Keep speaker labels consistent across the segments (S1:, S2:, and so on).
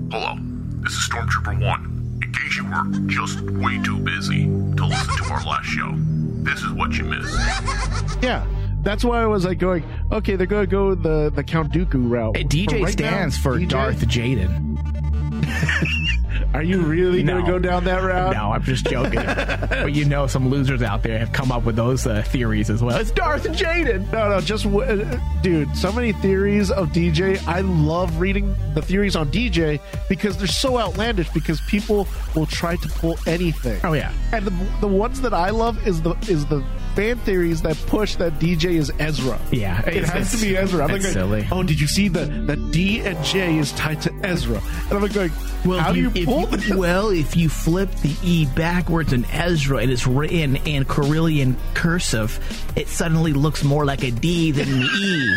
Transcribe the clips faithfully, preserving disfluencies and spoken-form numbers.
S1: Hello, this is Stormtrooper one. In case you were just way too busy to listen to our last show, this is what you missed.
S2: Yeah, that's why I was like going, okay, they're going to go the, the Count Dooku route.
S3: Hey, D J
S2: right
S3: stands
S2: now,
S3: for
S2: D J?
S3: Darth Jaden.
S2: Are you really
S3: No.
S2: going to go down that route?
S3: No, I'm just joking. But you know some losers out there have come up with those uh, theories as well. It's Darth Jaden.
S2: No, no, just, w- uh, dude, so many theories of D J. I love reading the theories on D J because they're so outlandish because people will try to pull anything.
S3: Oh, yeah.
S2: And the, the ones that I love is the is the fan theories that push that D J is Ezra.
S3: Yeah.
S2: It
S3: it's-
S2: has to be Ezra. I'm
S3: it's
S2: like,
S3: silly.
S2: oh, did you see that that D and J is tied to Ezra? And I'm like going,
S3: Well,
S2: how
S3: if
S2: do you
S3: if
S2: pull this?
S3: Well, if you flip the E backwards in Ezra and it's written in Carillion cursive, it suddenly looks more like a D than an E.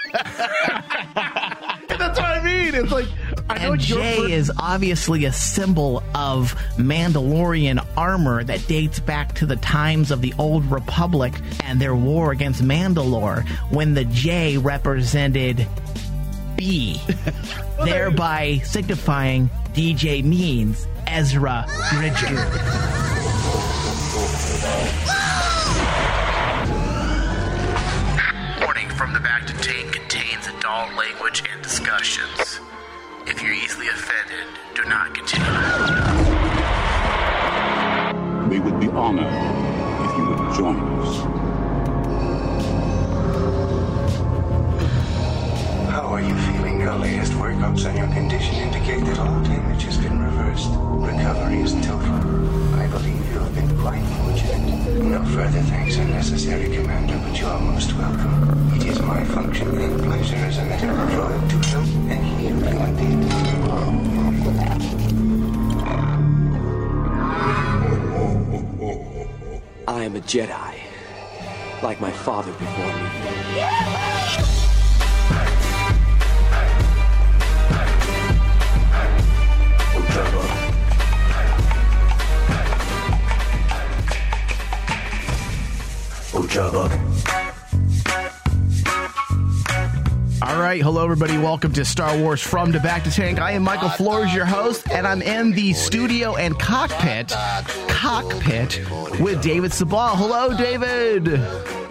S2: That's what I mean. It's like, I know
S3: And
S2: your
S3: J
S2: first-
S3: is obviously a symbol of Mandalorian armor that dates back to the times of the Old Republic and their war against Mandalore, when the J represented B, thereby signifying D J means Ezra Bridger.
S4: Warning from the back to tank contains adult language and discussions. If you're easily offended, do not continue.
S5: We would be honored if you would join us.
S6: How are you feeling? Our latest workups on your condition indicate that all damage has been reversed. Recovery is total. I believe you have been quite fortunate. No further thanks are necessary, Commander, but you are most welcome. It is my function and pleasure as a medical droid to help and heal human beings.
S7: I am a Jedi, like my father before me.
S3: All right, hello everybody. Welcome to Star Wars From to Back to Tank. I am Michael Flores, your host, and I'm in the studio and cockpit, cockpit with David Sabal. Hello, David.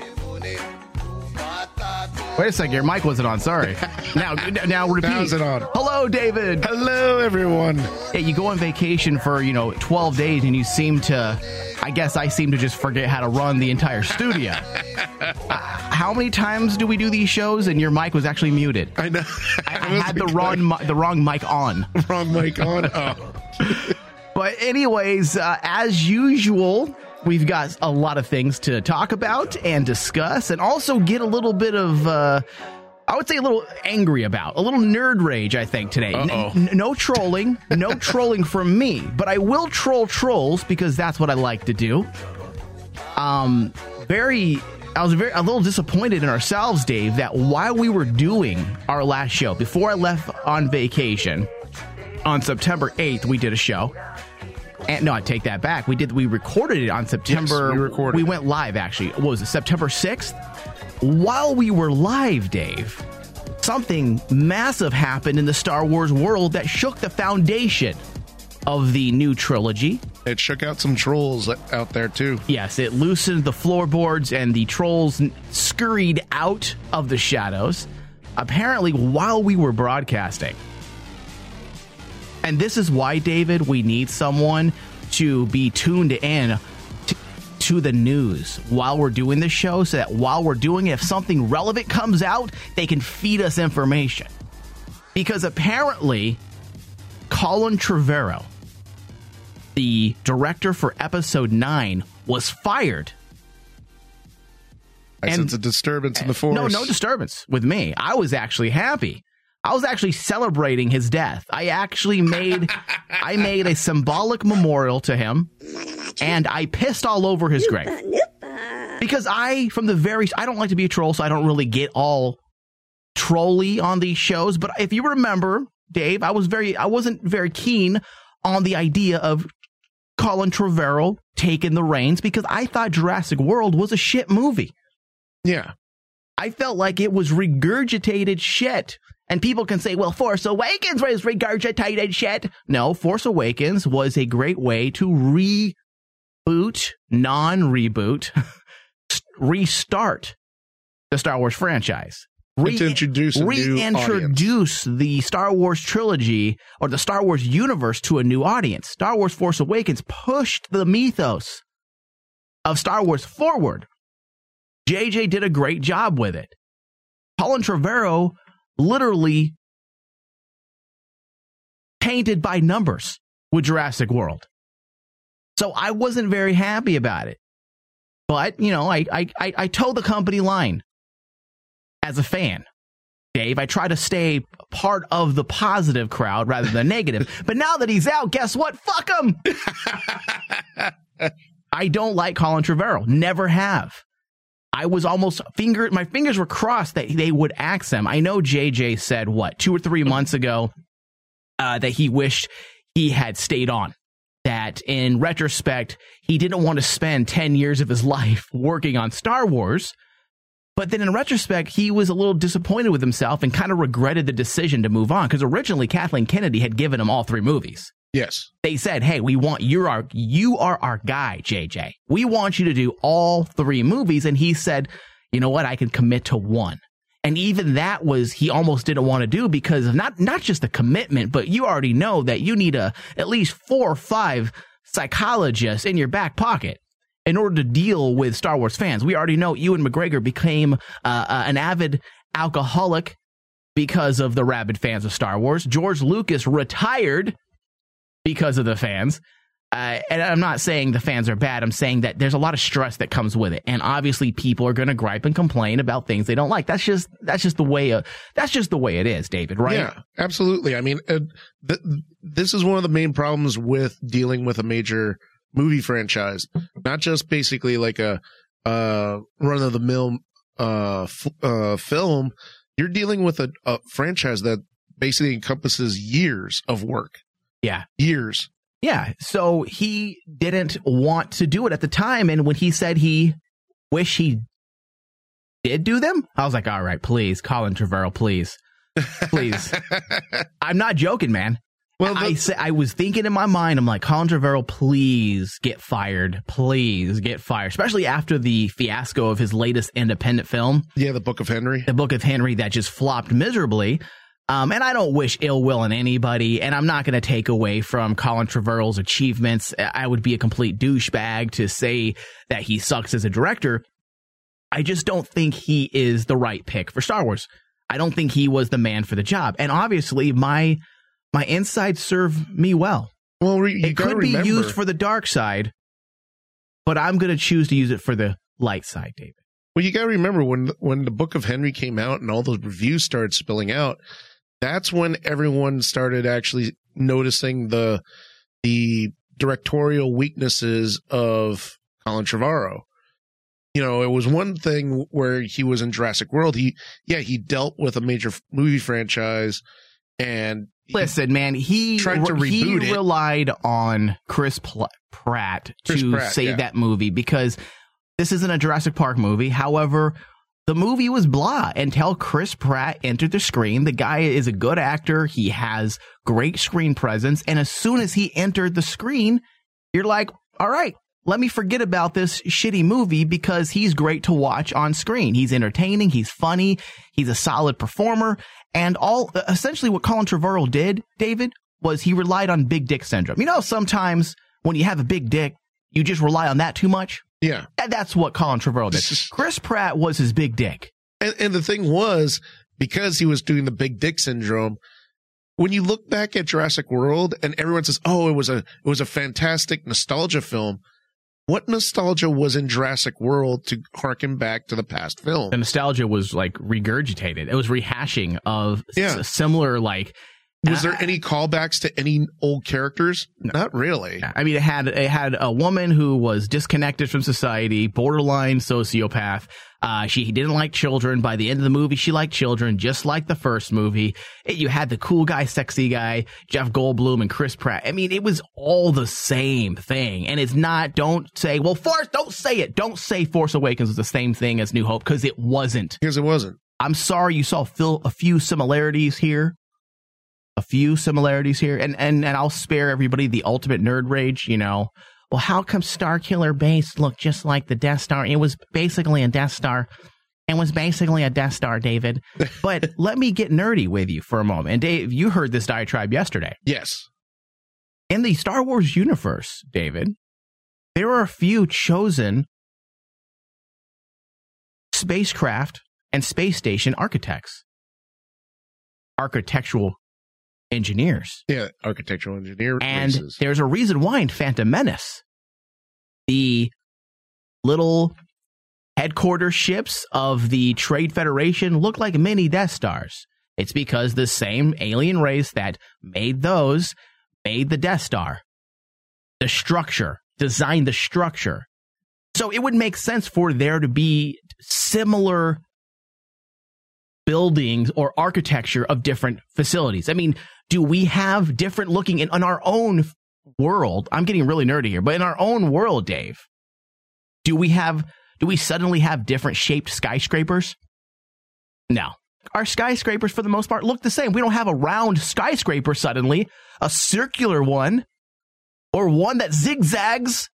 S3: Wait a second, your mic wasn't on. Sorry. Now, now repeat.
S2: Now's it on.
S3: Hello, David.
S2: Hello, everyone.
S3: Yeah, you go on vacation for, you know, twelve days and you seem to, I guess I seem to just forget how to run the entire studio. uh, how many times do we do these shows and your mic was actually muted?
S2: I know.
S3: I, I had the wrong, mi- the wrong mic on.
S2: Wrong mic on. Oh.
S3: But anyways, uh, as usual, we've got a lot of things to talk about and discuss and also get a little bit of, uh, I would say a little angry about, a little nerd rage, I think, today. N- n- no trolling, no trolling from me, but I will troll trolls because that's what I like to do. Um, very, I was very, a little disappointed in ourselves, Dave, that while we were doing our last show, before I left on vacation, on September eighth, we did a show. And no, I take that back. We did. We recorded it on September.
S2: Yes, we recorded
S3: We
S2: it.
S3: went live, actually. What was it, September sixth? While we were live, Dave, something massive happened in the Star Wars world that shook the foundation of the new trilogy.
S2: It shook out some trolls out there, too.
S3: Yes, it loosened the floorboards and the trolls n- scurried out of the shadows, apparently while we were broadcasting. And this is why, David, we need someone to be tuned in to, to the news while we're doing this show, so that while we're doing it, if something relevant comes out, they can feed us information. Because apparently, Colin Trevorrow, the director for Episode nine, was fired.
S2: I
S3: And-
S2: sense a disturbance in the force.
S3: No, no disturbance with me. I was actually happy. I was actually celebrating his death. I actually made I made a symbolic memorial to him, and I pissed all over his grave. Because I, from the very, I don't like to be a troll, so I don't really get all trolly on these shows. But if you remember, Dave, I was very, I wasn't very keen on the idea of Colin Trevorrow taking the reins because I thought Jurassic World was a shit movie.
S2: Yeah.
S3: I felt like it was regurgitated shit. And people can say, well, Force Awakens was regurgitated shit. No, Force Awakens was a great way to reboot, non-reboot, restart the Star Wars franchise. Re-
S2: to introduce a
S3: reintroduce
S2: new
S3: the Star Wars trilogy or the Star Wars universe to a new audience. Star Wars Force Awakens pushed the mythos of Star Wars forward. J J did a great job with it. Colin Trevorrow literally painted by numbers with Jurassic World. So I wasn't very happy about it. But, you know, I I I, I toe the company line as a fan. Dave, I try to stay part of the positive crowd rather than negative. But now that he's out, guess what? Fuck him! I don't like Colin Trevorrow. Never have. I was almost finger. My fingers were crossed that they would axe him. I know J J said, what, two or three months ago, uh, that he wished he had stayed on. That in retrospect, he didn't want to spend ten years of his life working on Star Wars. But then in retrospect, he was a little disappointed with himself and kind of regretted the decision to move on. Because originally, Kathleen Kennedy had given him all three movies.
S2: Yes.
S3: They said, hey, we want you're our you are our guy, J J. We want you to do all three movies. And he said, you know what, I can commit to one. And even that was he almost didn't want to do because of not not just the commitment, but you already know that you need a at least four or five psychologists in your back pocket in order to deal with Star Wars fans. We already know Ewan McGregor became uh, uh, an avid alcoholic because of the rabid fans of Star Wars. George Lucas retired because of the fans. Uh, and I'm not saying the fans are bad. I'm saying that there's a lot of stress that comes with it. And obviously people are going to gripe and complain about things they don't like. That's just that's just the way of, that's just the way it is, David, right?
S2: Yeah, absolutely. I mean, uh, th- this is one of the main problems with dealing with a major movie franchise, not just basically like a uh, run of the mill uh, f- uh, film. You're dealing with a, a franchise that basically encompasses years of work.
S3: Yeah.
S2: Years.
S3: Yeah. So he didn't want to do it at the time. And when he said he wish he did do them, I was like, all right, please, Colin Trevorrow, please, please. I'm not joking, man. Well, the- I say, I was thinking in my mind, I'm like, Colin Trevorrow, please get fired. Please get fired. Especially after the fiasco of his latest independent film.
S2: Yeah, The Book of Henry.
S3: The Book of Henry that just flopped miserably. Um, and I don't wish ill will on anybody, and I'm not going to take away from Colin Trevorrow's achievements. I would be a complete douchebag to say that he sucks as a director. I just don't think he is the right pick for Star Wars. I don't think he was the man for the job. And obviously, my my insides serve me well.
S2: Well, you
S3: it could be
S2: remember.
S3: used for the dark side, but I'm going to choose to use it for the light side, David.
S2: Well, you got to remember when when the Book of Henry came out and all those reviews started spilling out. That's when everyone started actually noticing the the directorial weaknesses of Colin Trevorrow. You know, it was one thing where he was in Jurassic World. He, yeah, he dealt with a major movie franchise, and
S3: listen, man, he
S2: tried to reboot
S3: he
S2: it.
S3: relied on Chris Pl- Pratt
S2: Chris
S3: to
S2: Pratt,
S3: save
S2: yeah.
S3: that movie because this isn't a Jurassic Park movie. However, the movie was blah until Chris Pratt entered the screen. The guy is a good actor. He has great screen presence. And as soon as he entered the screen, you're like, all right, let me forget about this shitty movie because he's great to watch on screen. He's entertaining. He's funny. He's a solid performer. And all essentially what Colin Trevorrow did, David, was he relied on big dick syndrome. You know, sometimes when you have a big dick, you just rely on that too much.
S2: Yeah.
S3: And that's what Colin Trevorrow did. Chris Pratt was his big dick.
S2: And, and the thing was, because he was doing the big dick syndrome, when you look back at Jurassic World and everyone says, oh, it was a, it was a fantastic nostalgia film. What nostalgia was in Jurassic World to harken back to the past film?
S3: The nostalgia was like regurgitated. It was rehashing of
S2: Yeah.
S3: s- similar, like,
S2: Was there any callbacks to any old characters? Not really.
S3: I mean, it had it had a woman who was disconnected from society, borderline sociopath. Uh, she didn't like children. By the end of the movie, she liked children, just like the first movie. It, you had the cool guy, sexy guy, Jeff Goldblum and Chris Pratt. I mean, it was all the same thing. And it's not, don't say, well, Force, don't say it. Don't say Force Awakens was the same thing as New Hope, because it wasn't.
S2: Because it wasn't.
S3: I'm sorry you saw Phil, a few similarities here. A few similarities here. And, and, and I'll spare everybody the ultimate nerd rage, you know. Well, how come Starkiller Base looked just like the Death Star? It was basically a Death Star. It was basically a Death Star, David. But let me get nerdy with you for a moment. And Dave, you heard this diatribe yesterday.
S2: Yes.
S3: In the Star Wars universe, David, there are a few chosen spacecraft and space station architects, architectural engineers.
S2: Yeah, architectural engineer.
S3: And
S2: races.
S3: There's a reason why in Phantom Menace, the little headquarters ships of the Trade Federation look like mini Death Stars. It's because the same alien race that made those made the Death Star. The structure, designed the structure. So it would make sense for there to be similar buildings or architecture of different facilities. I mean, do we have different looking in, in our own world? I'm getting really nerdy here, but in our own world, Dave, do we have, do we suddenly have different shaped skyscrapers? No. Our skyscrapers, for the most part, look the same. We don't have a round skyscraper suddenly, a circular one, or one that zigzags.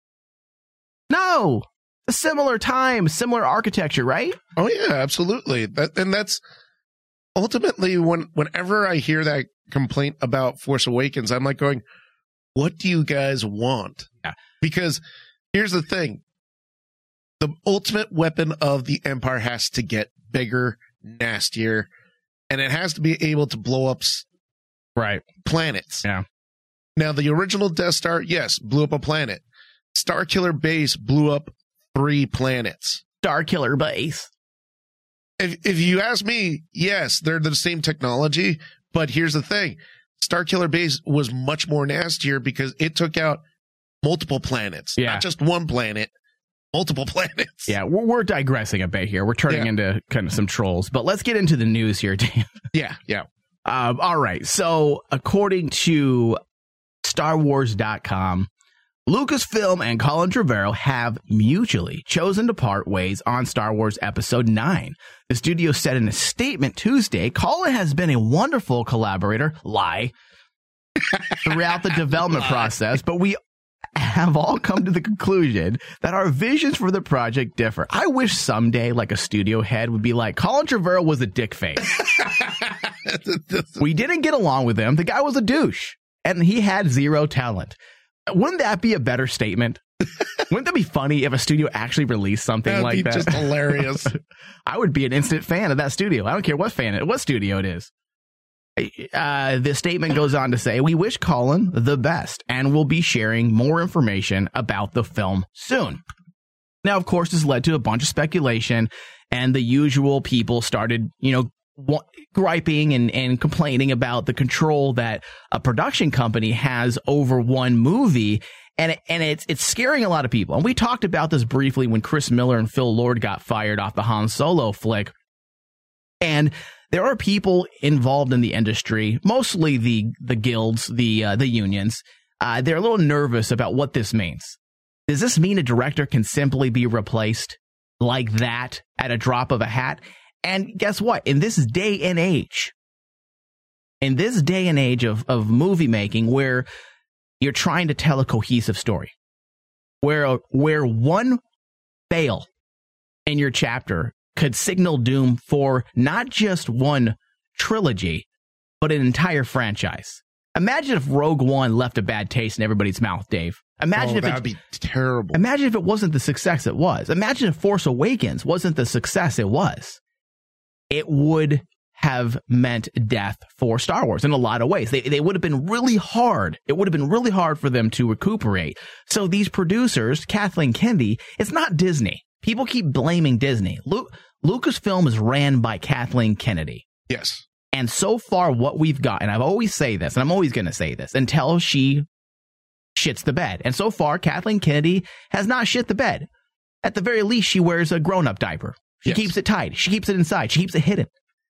S3: No. A similar time, similar architecture, right?
S2: Oh, yeah, absolutely. That, and that's ultimately when whenever I hear that complaint about Force Awakens, I'm like going, what do you guys want?
S3: Yeah.
S2: Because here's the thing. The ultimate weapon of the Empire has to get bigger, nastier, and it has to be able to blow up
S3: right
S2: planets.
S3: Yeah.
S2: Now, the original Death Star, yes, blew up a planet. Starkiller Base blew up three planets.
S3: Starkiller Base.
S2: If if you ask me, yes, they're the same technology, but here's the thing. Starkiller Base was much more nastier because it took out multiple planets.
S3: Yeah.
S2: Not just one planet, multiple planets.
S3: Yeah, we're, we're digressing a bit here. We're turning
S2: Yeah.
S3: into kind of some trolls, but let's get into the news here, Dave.
S2: Yeah, yeah.
S3: Um, all right. So, according to Star Wars dot com, Lucasfilm and Colin Trevorrow have mutually chosen to part ways on Star Wars Episode nine. The studio said in a statement Tuesday, Colin has been a wonderful collaborator, lie, throughout the development process, but we have all come to the conclusion that our visions for the project differ. I wish someday, like, a studio head would be like, Colin Trevorrow was a dick face. We didn't get along with him. The guy was a douche, and he had zero talent. Wouldn't that be a better statement? Wouldn't that be funny if a studio actually released something
S2: That'd
S3: like
S2: be
S3: that?
S2: just hilarious.
S3: I would be an instant fan of that studio. I don't care what fan it, what studio it is. Uh, the statement goes on to say, we wish Colin the best and will be sharing more information about the film soon. Now, of course, this led to a bunch of speculation, and the usual people started, you know, wa- griping and, and complaining about the control that a production company has over one movie. And, it, and it's, it's scaring a lot of people. And we talked about this briefly when Chris Miller and Phil Lord got fired off the Han Solo flick. And there are people involved in the industry, mostly the the guilds, the uh, the unions. Uh, they're a little nervous about what this means. Does this mean a director can simply be replaced like that at a drop of a hat? And guess what? In this day and age, in this day and age of, of movie making, where you're trying to tell a cohesive story, where where one fail in your chapter could signal doom for not just one trilogy, but an entire franchise. Imagine if Rogue One left a bad taste in everybody's mouth, Dave. Imagine
S2: oh,
S3: if
S2: that'd
S3: it,
S2: be terrible.
S3: Imagine if it wasn't the success it was. Imagine if Force Awakens wasn't the success it was. It would have meant death for Star Wars in a lot of ways. They they would have been really hard. It would have been really hard for them to recuperate. So these producers, Kathleen Kennedy, it's not Disney. People keep blaming Disney. Lu- Lucasfilm is ran by Kathleen Kennedy.
S2: Yes.
S3: And so far, what we've got, and I've always say this, and I'm always going to say this, until she shits the bed. And so far, Kathleen Kennedy has not shit the bed. At the very least, she wears a grown-up diaper. She
S2: Yes.
S3: keeps it tight. She keeps it inside. She keeps it hidden.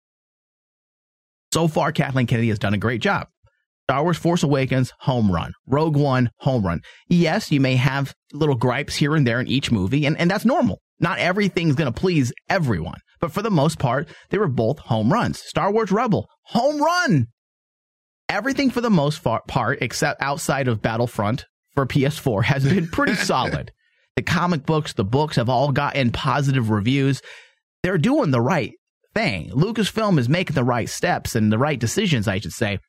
S3: So far, Kathleen Kennedy has done a great job. Star Wars Force Awakens, home run. Rogue One, home run. Yes, you may have little gripes here and there in each movie, and, and that's normal. Not everything's going to please everyone. But for the most part, they were both home runs. Star Wars Rebel, home run. Everything for the most far- part, except outside of Battlefront for P S four, has been pretty solid. The comic books, the books have all gotten positive reviews. They're doing the right thing. Lucasfilm is making the right steps and the right decisions, I should say.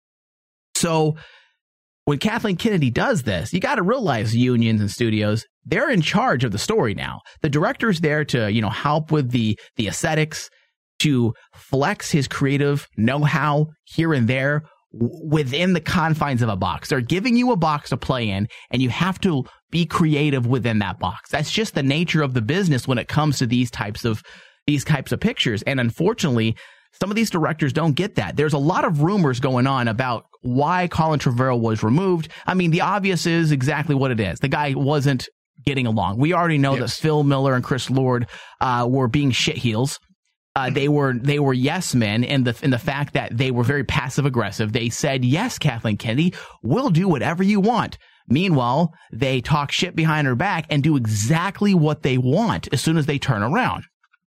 S3: So when Kathleen Kennedy does this, you got to realize unions and studios, they're in charge of the story now. The director's there to, you know, help with the, the aesthetics, to flex his creative know-how here and there w- within the confines of a box. They're giving you a box to play in, and you have to be creative within that box. That's just the nature of the business when it comes to these types of these types of pictures. And unfortunately, some of these directors don't get that. There's a lot of rumors going on about why Colin Trevorrow was removed. I mean, the obvious is exactly what it is. The guy wasn't getting along. We already know yes. that Phil Miller and Chris Lord uh, were being shitheels. Uh, they were they were yes men in the in the fact that they were very passive aggressive. They said, yes, Kathleen Kennedy, we'll do whatever you want. Meanwhile, they talk shit behind her back and do exactly what they want as soon as they turn around.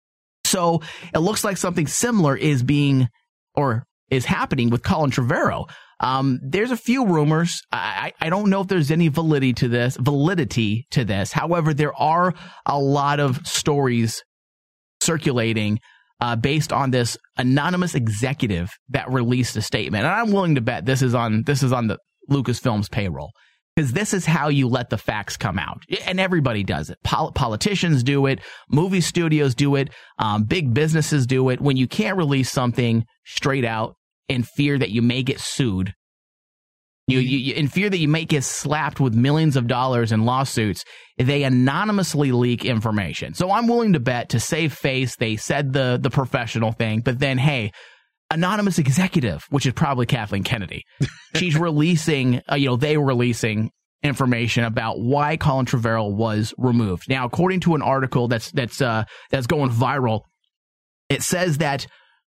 S3: So it looks like something similar is being or is happening with Colin Trevorrow. Um, there's a few rumors. I, I don't know if there's any validity to this, validity to this. However, there are a lot of stories circulating uh, based on this anonymous executive that released a statement. And I'm willing to bet this is on this is on the Lucasfilm's payroll. Because this is how you let the facts come out. And everybody does it. Pol- politicians do it. Movie studios do it. Um, big businesses do it. When you can't release something straight out in fear that you may get sued, you, you, you in fear that you may get slapped with millions of dollars in lawsuits, they anonymously leak information. So I'm willing to bet, to save face, they said the, the professional thing, but then, hey, anonymous executive, which is probably Kathleen Kennedy. She's releasing, uh, you know, they were releasing information about why Colin Trevorrow was removed. Now, according to an article that's that's uh, that's going viral, it says that.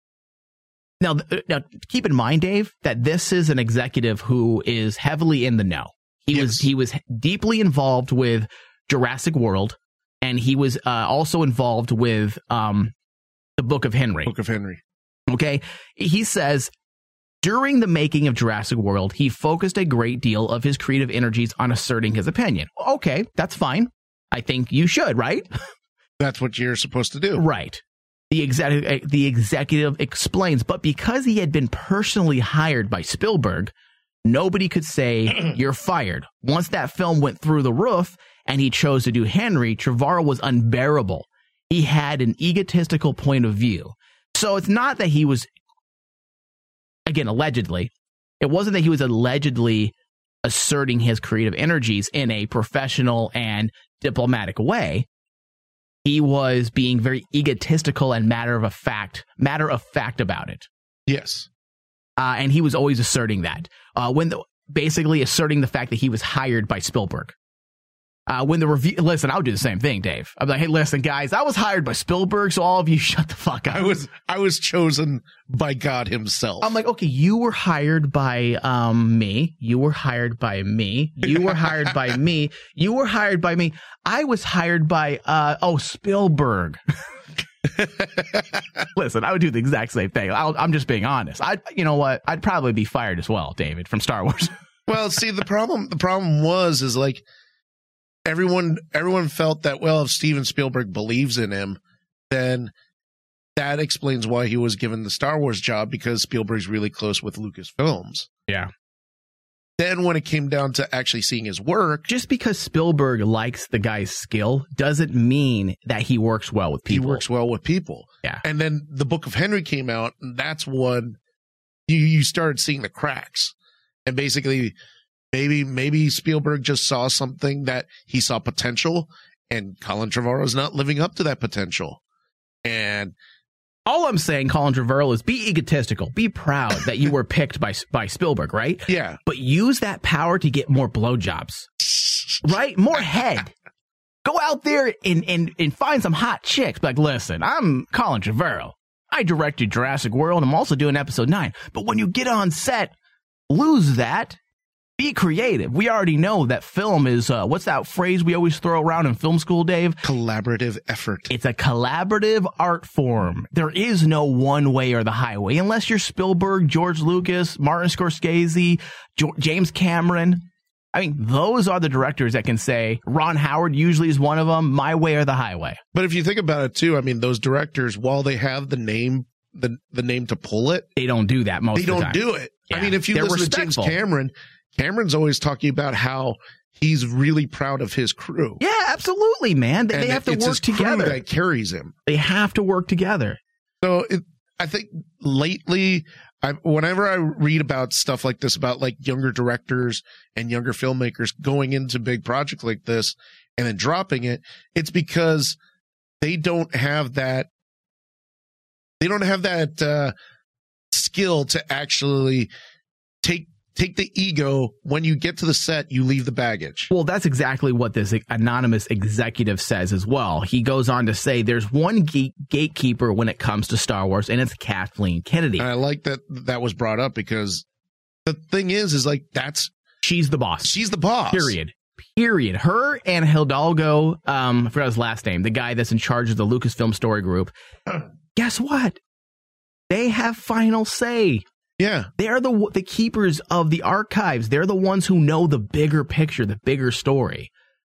S3: Now, now, keep in mind, Dave, that this is an executive who is heavily in the know. He yes. was he was deeply involved with Jurassic World, and he was uh, also involved with um, the Book of Henry.
S2: Book of Henry.
S3: Okay, he says, during the making of Jurassic World, he focused a great deal of his creative energies on asserting his opinion. Okay, that's fine. I think you should, right?
S2: That's what you're supposed to do.
S3: Right. The executive, the executive explains, but because he had been personally hired by Spielberg, nobody could say, you're fired. Once that film went through the roof and he chose to do Henry, Trevorrow was unbearable. He had an egotistical point of view. So it's not that he was, again, allegedly, it wasn't that he was allegedly asserting his creative energies in a professional and diplomatic way. He was being very egotistical and matter of a fact, matter of fact about it.
S2: Yes.
S3: Uh, and he was always asserting that. Uh, when the, basically asserting the fact that he was hired by Spielberg. Uh, when the review, listen, I would do the same thing, Dave. I'm like, hey, listen, guys, I was hired by Spielberg, so all of you shut the fuck up.
S2: I was, I was chosen by God himself.
S3: I'm like, okay, you were hired by um me. You were hired by me. You were hired by me. You were hired by me. I was hired by uh oh Spielberg. Listen, I would do the exact same thing. I'll, I'm just being honest. I, you know what? I'd probably be fired as well, David, from Star Wars.
S2: Well, see, the problem, the problem was, is like, Everyone, everyone felt that, well, if Steven Spielberg believes in him, then that explains why he was given the Star Wars job, because Spielberg's really close with Lucasfilms.
S3: Yeah.
S2: Then when it came down to actually seeing his work,
S3: just because Spielberg likes the guy's skill doesn't mean that he works well with people.
S2: He works well with people.
S3: Yeah.
S2: And then the Book of Henry came out, and that's when you, you started seeing the cracks. And basically, Maybe maybe Spielberg just saw something that he saw potential, and Colin Trevorrow's not living up to that potential. And
S3: all I'm saying, Colin Trevorrow, is be egotistical. Be proud that you were picked by by Spielberg, right?
S2: Yeah.
S3: But use that power to get more blowjobs, right? More head. Go out there and, and, and find some hot chicks. Like, listen, I'm Colin Trevorrow. I directed Jurassic World. I'm also doing episode nine. But when you get on set, lose that. Be creative. We already know that film is, uh, what's that phrase we always throw around in film school, Dave?
S2: Collaborative effort.
S3: It's a collaborative art form. There is no one way or the highway, unless you're Spielberg, George Lucas, Martin Scorsese, jo- James Cameron. I mean, those are the directors that can say, Ron Howard usually is one of them, my way or the highway.
S2: But if you think about it too, I mean, those directors, while they have the name, the, the name to pull it,
S3: they don't do that most
S2: they
S3: of the
S2: don't
S3: time.
S2: do it.
S3: Yeah.
S2: I mean, if you
S3: They're
S2: listen
S3: respectful.
S2: to James Cameron, Cameron's always talking about how he's really proud of his crew.
S3: Yeah, absolutely, man. They,
S2: And
S3: they have to
S2: it's
S3: work
S2: his crew
S3: together.
S2: that carries him.
S3: They have to work together.
S2: So it, I think lately, I, whenever I read about stuff like this, about like younger directors and younger filmmakers going into big projects like this and then dropping it, it's because they don't have that, they don't have that uh, skill to actually take take the ego. When you get to the set, you leave the baggage.
S3: Well, that's exactly what this anonymous executive says as well. He goes on to say there's one gate- gatekeeper when it comes to Star Wars, and it's Kathleen Kennedy.
S2: And I like that that was brought up, because the thing is, is like, that's,
S3: she's the boss.
S2: she's the boss.
S3: Period. Period. Her and Hidalgo, um, I forgot his last name, the guy that's in charge of the Lucasfilm Story Group. Guess what? They have final say.
S2: Yeah.
S3: They're the the keepers of the archives. They're the ones who know the bigger picture, the bigger story.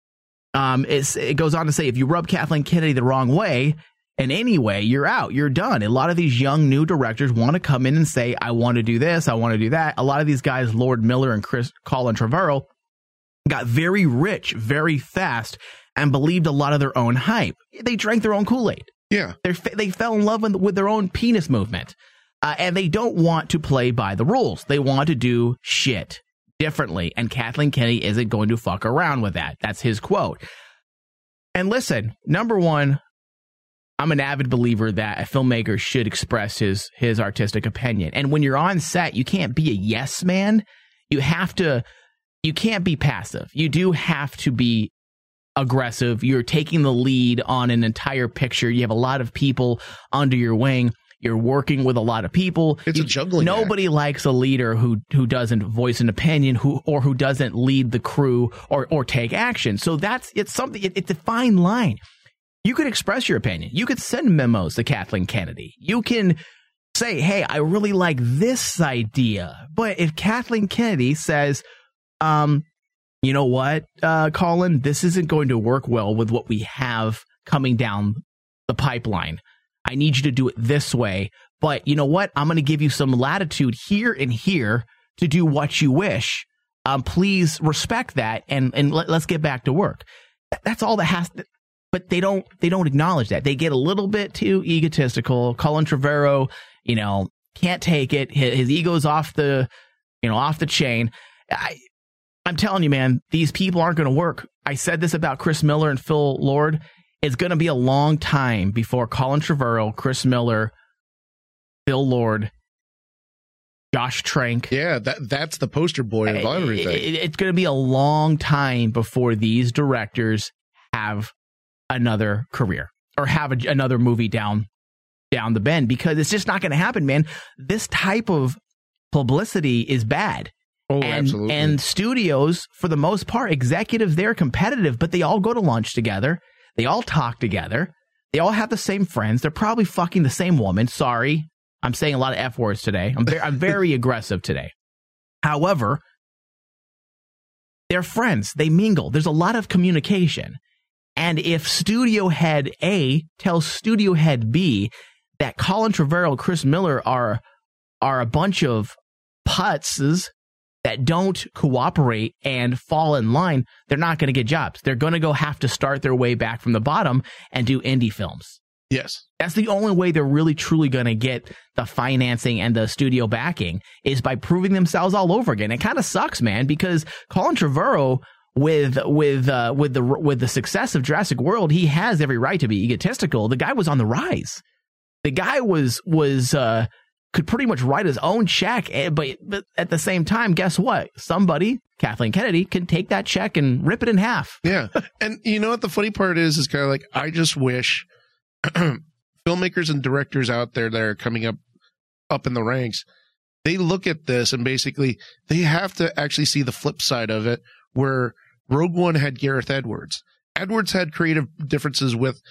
S3: Um, it's, it goes on to say, if you rub Kathleen Kennedy the wrong way, in any way, you're out. You're done. A lot of these young new directors want to come in and say, I want to do this, I want to do that. A lot of these guys, Lord Miller and Chris Colin Trevorrow, got very rich very fast and believed a lot of their own hype. They drank their own Kool-Aid.
S2: Yeah.
S3: They're, they fell in love with, with their own penis movement. Uh, and they don't want to play by the rules. They want to do shit differently. And Kathleen Kennedy isn't going to fuck around with that. That's his quote. And listen, number one, I'm an avid believer that a filmmaker should express his his artistic opinion. And when you're on set, you can't be a yes man. You have to, you can't be passive. You do have to be aggressive. You're taking the lead on an entire picture. You have a lot of people under your wing. You're working with a lot of people.
S2: It's
S3: you,
S2: a juggling
S3: Nobody
S2: act.
S3: likes a leader who who doesn't voice an opinion, who or who doesn't lead the crew or or take action. So that's it's something. It, it's a fine line. You could express your opinion. You could send memos to Kathleen Kennedy. You can say, "Hey, I really like this idea." But if Kathleen Kennedy says, "Um, you know what, uh, Colin, this isn't going to work well with what we have coming down the pipeline. I need you to do it this way. But you know what? I'm going to give you some latitude here and here to do what you wish. Um, please respect that, and and let, let's get back to work." That's all that has to. But they don't. They don't acknowledge that. They get a little bit too egotistical. Colin Trevorrow, you know, can't take it. His, his ego's off the, you know, off the chain. I, I'm telling you, man, these people aren't going to work. I said this about Chris Miller and Phil Lord. It's going to be a long time before Colin Trevorrow, Chris Miller, Phil Lord, Josh Trank.
S2: Yeah, that that's the poster boy of everything.
S3: It, it, it's going to be a long time before these directors have another career or have a, another movie down down the bend, because it's just not going to happen, man. This type of publicity is bad.
S2: Oh,
S3: and,
S2: absolutely.
S3: And studios, for the most part, executives, they're competitive, but they all go to lunch together. They all talk together. They all have the same friends. They're probably fucking the same woman. Sorry. I'm saying a lot of F words today. I'm, ve- I'm very aggressive today. However, they're friends. They mingle. There's a lot of communication. And if studio head A tells studio head B that Colin Trevorrow and Chris Miller are, are a bunch of putzes that don't cooperate and fall in line, they're not going to get jobs. They're going to go have to start their way back from the bottom and do indie films.
S2: Yes.
S3: That's the only way they're really truly going to get the financing and the studio backing, is by proving themselves all over again. It kind of sucks, man, because Colin Trevorrow, with with uh, with the with the success of Jurassic World, he has every right to be egotistical. The guy was on the rise. The guy was was uh, could pretty much write his own check, but but at the same time, guess what? Somebody, Kathleen Kennedy, can take that check and rip it in half.
S2: Yeah. And you know what the funny part is, is kind of like, I just wish filmmakers and directors out there that are coming up up in the ranks, they look at this and basically they have to actually see the flip side of it, where Rogue One had Gareth Edwards. Edwards had creative differences with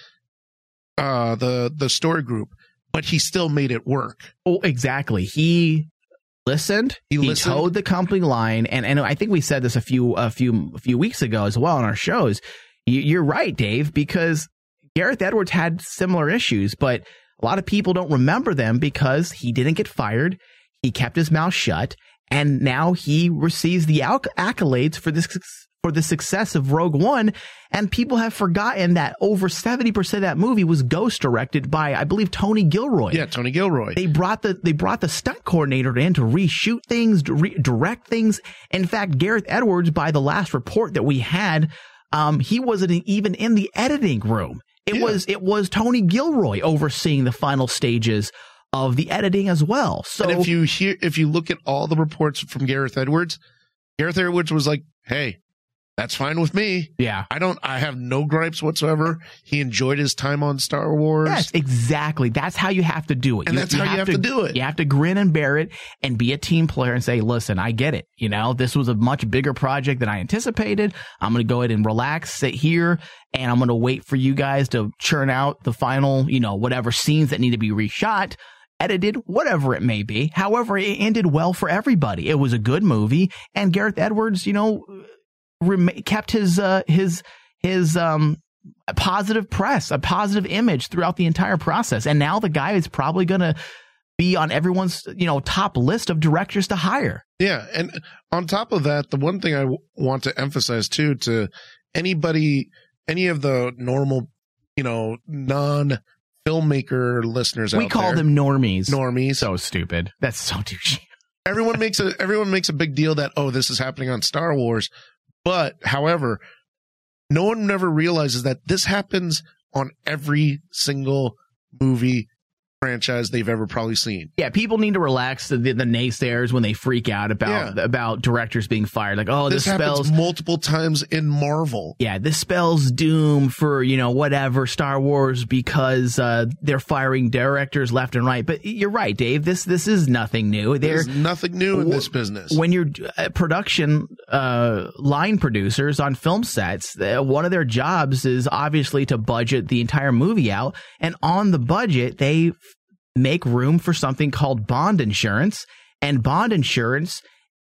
S2: uh, the the story group, but he still made it work.
S3: Oh, exactly. He listened.
S2: He,
S3: he
S2: listened.
S3: towed the company line, and and I think we said this a few a few a few weeks ago as well on our shows. You, you're right, Dave, because Gareth Edwards had similar issues, but a lot of people don't remember them because he didn't get fired. He kept his mouth shut, and now he receives the acc- accolades for this for the success of Rogue One. And people have forgotten that over seventy percent of that movie was ghost directed by, I believe, Tony Gilroy.
S2: Yeah, Tony Gilroy.
S3: They brought the they brought the stunt coordinator in to reshoot things, to re- direct things. In fact, Gareth Edwards, by the last report that we had, um, he wasn't even in the editing room. It
S2: Yeah.
S3: was it was Tony Gilroy overseeing the final stages of the editing as well. So
S2: And if you hear, if you look at all the reports from Gareth Edwards, Gareth Edwards was like, "Hey, that's fine with me.
S3: yeah.
S2: I don't, I have no gripes whatsoever. He enjoyed his time on Star Wars."
S3: Yes, exactly. That's how you have to do it.
S2: And that's how you have to do it.
S3: You have to grin and bear it and be a team player and say, listen, I get it. You know, this was a much bigger project than I anticipated. I'm going to go ahead and relax, sit here, and I'm going to wait for you guys to churn out the final, you know, whatever scenes that need to be reshot, edited, whatever it may be. However, it ended well for everybody. It was a good movie. And Gareth Edwards, you know, rem- kept his, uh, his, his, um, a positive press, a positive image throughout the entire process. And now the guy is probably going to be on everyone's, you know, top list of directors to hire.
S2: Yeah. And on top of that, the one thing I w- want to emphasize too, to anybody, any of the normal, you know, non filmmaker listeners
S3: We
S2: out
S3: call
S2: there,
S3: them normies.
S2: normies.
S3: So stupid. That's so douchey.
S2: everyone makes a, everyone makes a big deal that, oh, this is happening on Star Wars. But however, no one never realizes that this happens on every single movie franchise they've ever probably seen.
S3: Yeah, people need to relax the, the, the naysayers when they freak out about
S2: Yeah.
S3: about directors being fired. Like, oh, this,
S2: This happens
S3: spells
S2: multiple times in Marvel.
S3: yeah, this spells doom for, you know, whatever Star Wars because uh, they're firing directors left and right. But you're right, Dave. This this is nothing new. They're
S2: There's nothing new in this business.
S3: when you're uh, production uh, line producers on film sets, uh, one of their jobs is obviously to budget the entire movie out. And on the budget, they f- make room for something called bond insurance. And bond insurance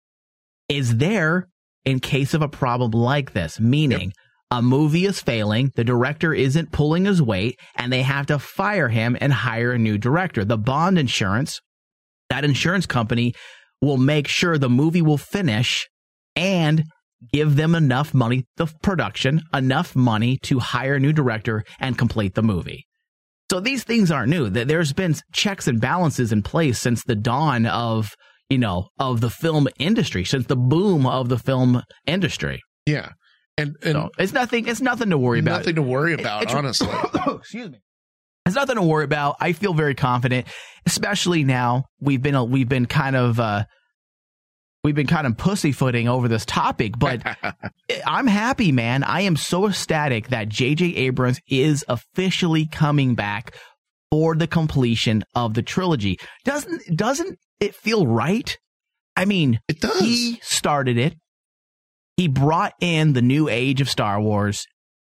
S3: is there in case of a problem like this, meaning a movie is failing, the director isn't pulling his weight, and they have to fire him and hire a new director. The bond insurance, that insurance company will make sure the movie will finish and give them enough money, the production, enough money to hire a new director and complete the movie. So these things aren't new. There's been checks and balances in place since the dawn of, you know, of the film industry, since the boom of the film industry.
S2: Yeah. And, and
S3: So it's nothing, it's nothing to worry about.
S2: nothing to worry about,
S3: It's-
S2: honestly.
S3: Excuse me. It's nothing to worry about. I feel very confident, especially now we've been, a, we've been kind of, uh, we've been kind of pussyfooting over this topic, but I'm happy, man. I am so ecstatic that J J Abrams is officially coming back for the completion of the trilogy. Doesn't, doesn't it feel right? I mean,
S2: It does.
S3: he started it. He brought in the new age of Star Wars.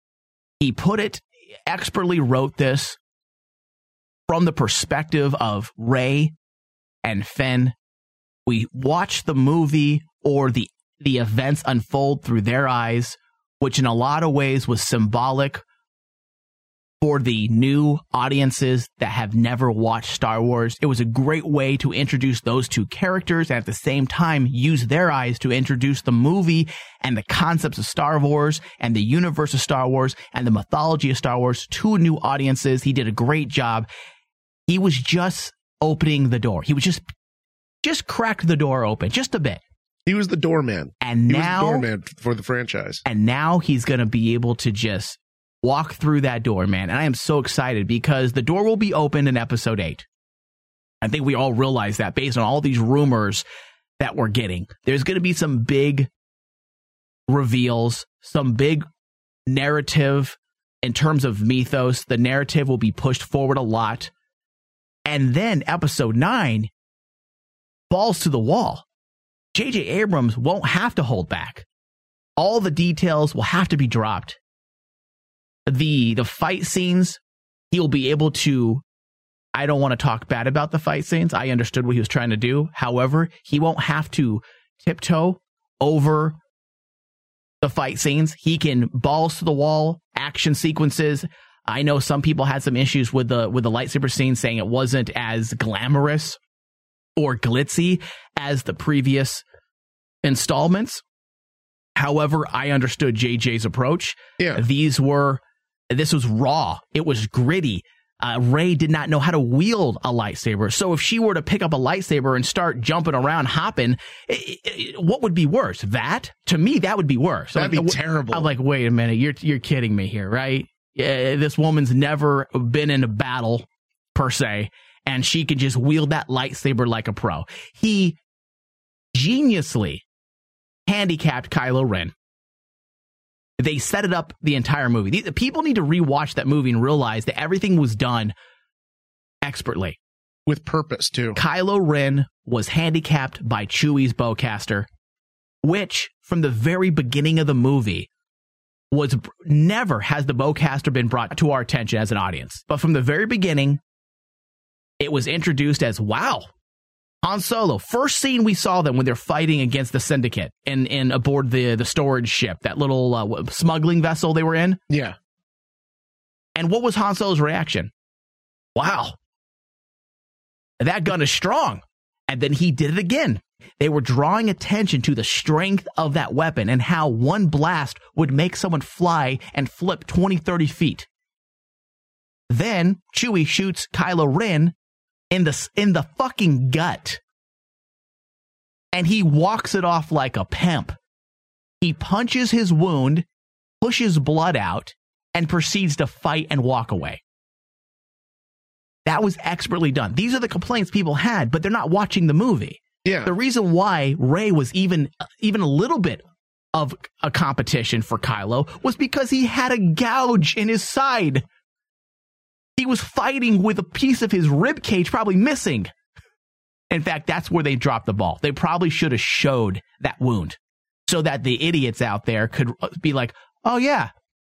S3: He put it, expertly wrote this from the perspective of Rey and Finn. We watch the movie or the the events unfold through their eyes, which in a lot of ways was symbolic for the new audiences that have never watched Star Wars. It was a great way to introduce those two characters and at the same time use their eyes to introduce the movie and the concepts of Star Wars and the universe of Star Wars and the mythology of Star Wars to new audiences. He did a great job. He was just opening the door. He was just just cracked the door open just a bit.
S2: He was the doorman.
S3: And
S2: He
S3: now
S2: was the doorman for the franchise.
S3: And now he's going to be able to just walk through that door, man. And I am so excited because the door will be opened in episode eight. I think we all realize that based on all these rumors that we're getting. There's going to be some big reveals, some big narrative in terms of mythos. The narrative will be pushed forward a lot. And then episode nine balls to the wall. J J Abrams won't have to hold back. All the details will have to be dropped. The the fight scenes, he'll be able to, I don't want to talk bad about the fight scenes. I understood what he was trying to do. However, he won't have to tiptoe over the fight scenes. He can balls to the wall, action sequences. I know some people had some issues with the with the lightsaber scene, saying it wasn't as glamorous or glitzy as the previous installments. However, I understood J J's approach.
S2: Yeah.
S3: These were, this was raw. It was gritty. Uh, Rey did not know how to wield a lightsaber. So if she were to pick up a lightsaber and start jumping around, hopping, it, it, what would be worse? That? To me, that would be worse.
S2: That'd
S3: like,
S2: be terrible.
S3: I'm like, wait a minute. You're, you're kidding me here, right? Uh, this woman's never been in a battle, per se, and she can just wield that lightsaber like a pro. He geniusly handicapped Kylo Ren. They set it up the entire movie. These, people need to rewatch that movie and realize that everything was done expertly.
S2: With purpose, too.
S3: Kylo Ren was handicapped by Chewie's bowcaster, which, from the very beginning of the movie, was never has the bowcaster been brought to our attention as an audience. But from the very beginning, it was introduced as, wow, Han Solo. First scene we saw them when they're fighting against the Syndicate in, in aboard the, the storage ship, that little uh, smuggling vessel they were in.
S2: Yeah.
S3: And what was Han Solo's reaction? Wow. That gun is strong. And then he did it again. They were drawing attention to the strength of that weapon and how one blast would make someone fly and flip twenty, thirty feet. Then Chewie shoots Kylo Ren in the, in the fucking gut. And he walks it off like a pimp. He punches his wound, pushes blood out, and proceeds to fight and walk away. That was expertly done. These are the complaints people had, but they're not watching the movie.
S2: Yeah.
S3: The reason why Rey was even even a little bit of a competition for Kylo was because he had a gouge in his side. He was fighting with a piece of his rib cage probably missing. In fact, that's where they dropped the ball. They probably should have showed that wound so that the idiots out there could be like, oh yeah,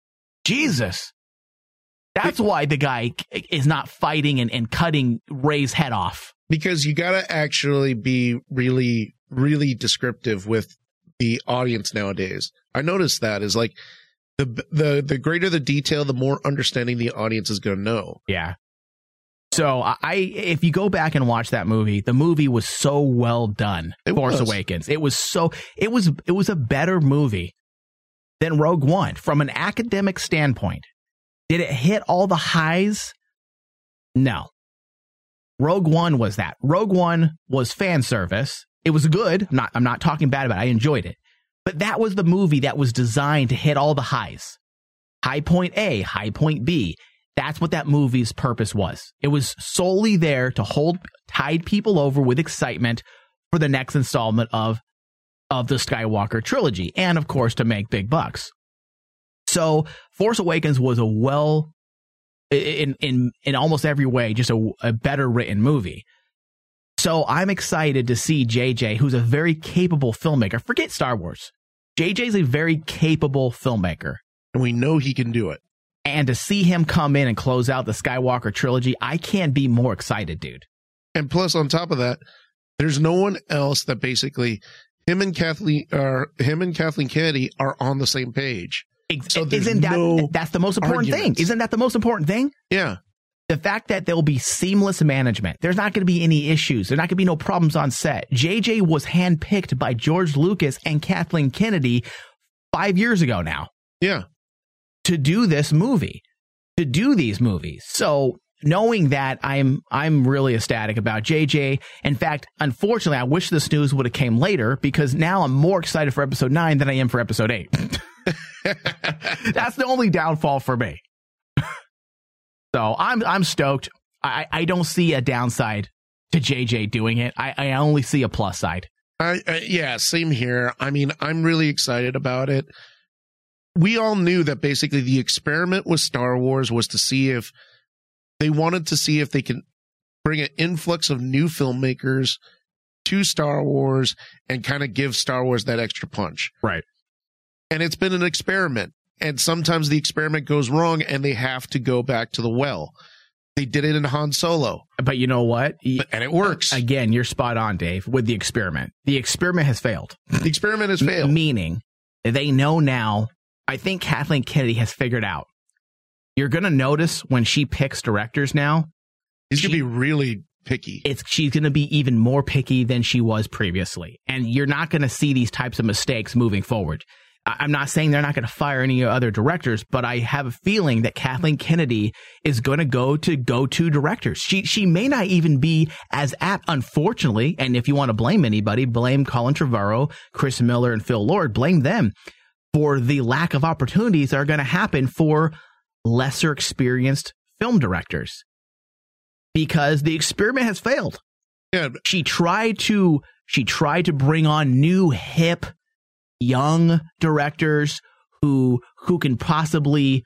S3: Jesus. That's why the guy is not fighting and, and cutting Rey's head off.
S2: Because you got to actually be really, really descriptive with the audience nowadays. I noticed that is like the the the greater the detail, the more understanding the audience is going to know.
S3: Yeah. So I, if you go back and watch that movie, the movie was so well done.
S2: It
S3: Force
S2: was.
S3: Awakens. It was so it was it was a better movie than Rogue One from an academic standpoint. Did it hit all the highs? No. Rogue One was that. Rogue One was fan service. It was good. I'm not, I'm not talking bad about it. I enjoyed it. But that was the movie that was designed to hit all the highs. High point A, high point B. That's what that movie's purpose was. It was solely there to hold, tide people over with excitement for the next installment of, of the Skywalker trilogy. And, of course, to make big bucks. So, Force Awakens was a well... In, in in almost every way, just a, a better written movie. So I'm excited to see J J, who's a very capable filmmaker. Forget Star Wars. J J's a very capable filmmaker.
S2: And we know he can do it.
S3: And to see him come in and close out the Skywalker trilogy, I can't be more excited, dude.
S2: And plus, on top of that, there's no one else that basically him and Kathleen are him and Kathleen Kennedy are on the same page. So
S3: Isn't that
S2: no
S3: that's the most important
S2: arguments.
S3: thing? Isn't that the most important thing?
S2: Yeah.
S3: The fact that there'll be seamless management. There's not going to be any issues. There's not going to be no problems on set. J J was handpicked by George Lucas and Kathleen Kennedy five years ago now.
S2: Yeah.
S3: To do this movie, to do these movies. So knowing that, I'm I'm really ecstatic about J J. In fact, unfortunately, I wish this news would have came later because now I'm more excited for episode nine than I am for episode eight. That's the only downfall for me. So I'm I'm stoked. I, I don't see a downside to J J doing it. I, I only see a plus side.
S2: I, I, yeah, same here. I mean, I'm really excited about it. We all knew that basically the experiment with Star Wars was to see if they wanted to see if they can bring an influx of new filmmakers to Star Wars and kind of give Star Wars that extra punch.
S3: Right.
S2: And it's been an experiment. And sometimes the experiment goes wrong and they have to go back to the well. They did it in Han Solo.
S3: But you know what?
S2: But, and it works.
S3: Again, you're spot on, Dave, with the experiment. The experiment has failed.
S2: The experiment has failed.
S3: M- meaning, they know now, I think Kathleen Kennedy has figured out. You're going to notice when she picks directors now.
S2: She's going to be really picky.
S3: It's She's going to be even more picky than she was previously. And you're not going to see these types of mistakes moving forward. I'm not saying they're not going to fire any other directors, but I have a feeling that Kathleen Kennedy is going to go to go-to directors. She she may not even be as apt, unfortunately, and if you want to blame anybody, blame Colin Trevorrow, Chris Miller, and Phil Lord. Blame them for the lack of opportunities that are going to happen for lesser experienced film directors. Because the experiment has failed.
S2: Yeah.
S3: She tried to she tried to bring on new, hip, young directors who who can possibly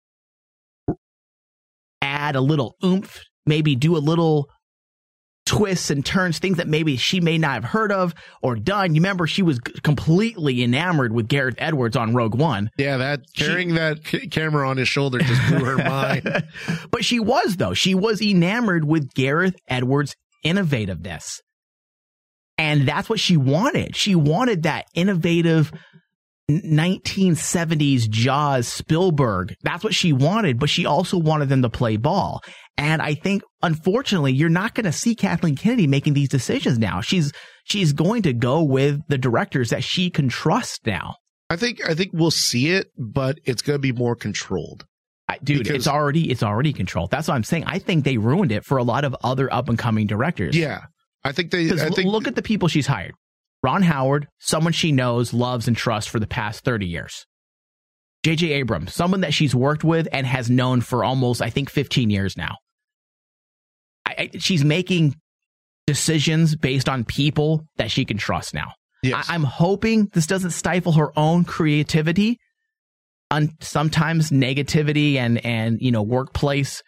S3: add a little oomph, maybe do a little twists and turns, things that maybe she may not have heard of or done. You remember she was completely enamored with Gareth Edwards on Rogue One.
S2: Yeah, that carrying she, that c- camera on his shoulder just blew her mind.
S3: But she was, though. She was enamored with Gareth Edwards' innovativeness. And that's what she wanted. She wanted that innovative nineteen seventies Jaws Spielberg. That's what she wanted, but she also wanted them to play ball. And I think, unfortunately, you're not going to see Kathleen Kennedy making these decisions now. She's she's going to go with the directors that she can trust now.
S2: I think I think we'll see it, but it's going to be more controlled.
S3: I, dude, because, it's already it's already controlled. That's what I'm saying. I think they ruined it for a lot of other up and coming directors.
S2: Yeah. I think they. I think,
S3: look at the people she's hired. Ron Howard, someone she knows, loves, and trusts for the past thirty years. J J Abrams, someone that she's worked with and has known for almost, I think, fifteen years now. I, I, she's making decisions based on people that she can trust now.
S2: Yes.
S3: I, I'm hoping this doesn't stifle her own creativity. On sometimes negativity and and you know workplace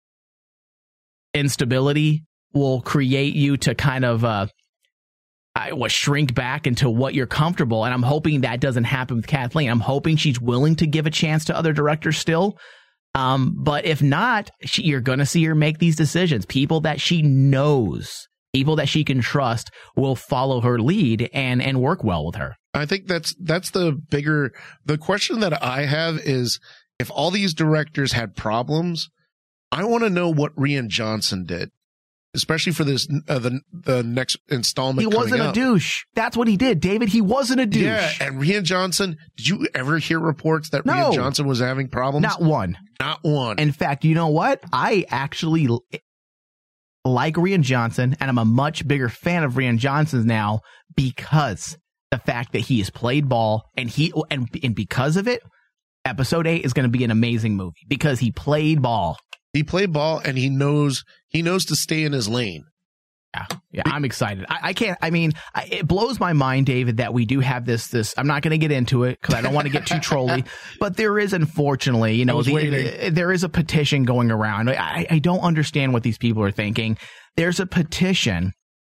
S3: instability will create you to kind of uh, I will shrink back into what you're comfortable. And I'm hoping that doesn't happen with Kathleen. I'm hoping she's willing to give a chance to other directors still. Um, but if not, she, you're going to see her make these decisions. People that she knows, people that she can trust will follow her lead and, and work well with her.
S2: I think that's that's the bigger the question that I have is if all these directors had problems, I want to know what Rian Johnson did. Especially for this, uh, the the next installment.
S3: He wasn't
S2: a
S3: up. douche. That's what he did, David. He wasn't a douche.
S2: Yeah, and Rian Johnson. Did you ever hear reports that
S3: no,
S2: Rian Johnson was having problems?
S3: Not one.
S2: Not one.
S3: In fact, you know what? I actually like Rian Johnson, and I'm a much bigger fan of Rian Johnson now because the fact that he has played ball, and he and and because of it, Episode Eight is going to be an amazing movie because he played ball.
S2: He played ball and he knows he knows to stay in his lane.
S3: Yeah, yeah, I'm excited. I, I can't. I mean, I, it blows my mind, David, that we do have this. This I'm not going to get into it because I don't want to get too trolly. But there is, unfortunately, you know, the, the, there is a petition going around. I, I don't understand what these people are thinking. There's a petition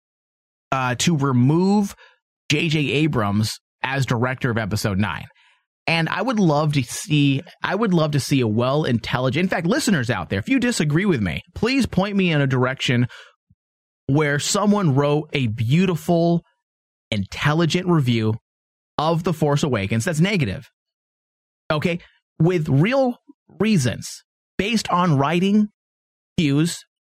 S3: uh, to remove J J Abrams as director of Episode Nine. And I would love to see, I would love to see a well-intelligent, in fact, listeners out there, if you disagree with me, please point me in a direction where someone wrote a beautiful, intelligent review of The Force Awakens that's negative. Okay? With real reasons, based on writing cues.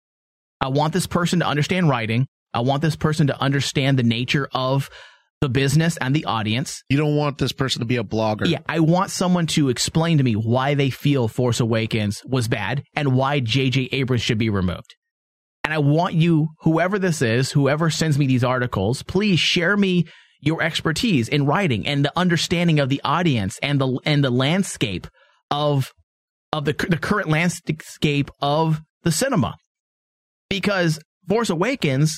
S3: I want this person to understand writing. I want this person to understand the nature of the business and the audience.
S2: You don't want this person to be a blogger.
S3: Yeah, I want someone to explain to me why they feel Force Awakens was bad and why J J Abrams should be removed. And I want you, whoever this is, whoever sends me these articles, please share me your expertise in writing and the understanding of the audience and the and the landscape of of the the current landscape of the cinema. Because Force Awakens,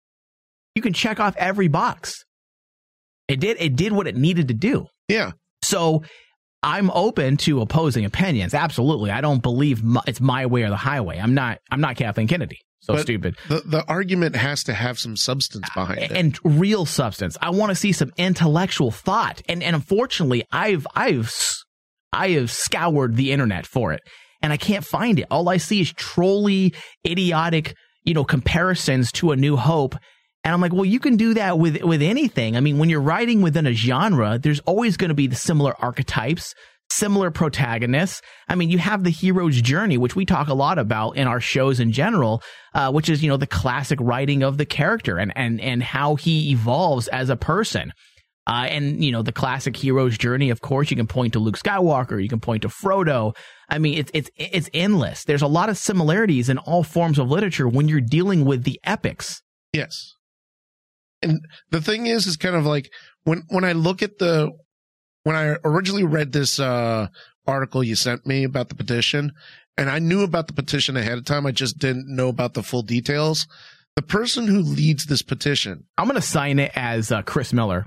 S3: you can check off every box. It did it did what it needed to do.
S2: Yeah.
S3: So I'm open to opposing opinions. Absolutely. I don't believe my, it's my way or the highway. I'm not I'm not Kathleen Kennedy. So
S2: but
S3: stupid.
S2: The, the argument has to have some substance behind it.
S3: And real substance. I want to see some intellectual thought. And and unfortunately, I've I've I have scoured the internet for it, and I can't find it. All I see is trolly, idiotic, you know, comparisons to A New Hope. And I'm like, well, you can do that with with anything. I mean, when you're writing within a genre, there's always going to be the similar archetypes, similar protagonists. I mean, you have the hero's journey, which we talk a lot about in our shows in general, uh, which is, you know, the classic writing of the character and and and how he evolves as a person. Uh, and, you know, the classic hero's journey, of course, you can point to Luke Skywalker, you can point to Frodo. I mean, it's it's it's endless. There's a lot of similarities in all forms of literature when you're dealing with the epics.
S2: Yes. And the thing is, is kind of like when, when I look at the, when I originally read this uh, article you sent me about the petition, and I knew about the petition ahead of time, I just didn't know about the full details. The person who leads this petition,
S3: I'm going to sign it as uh, Chris Miller.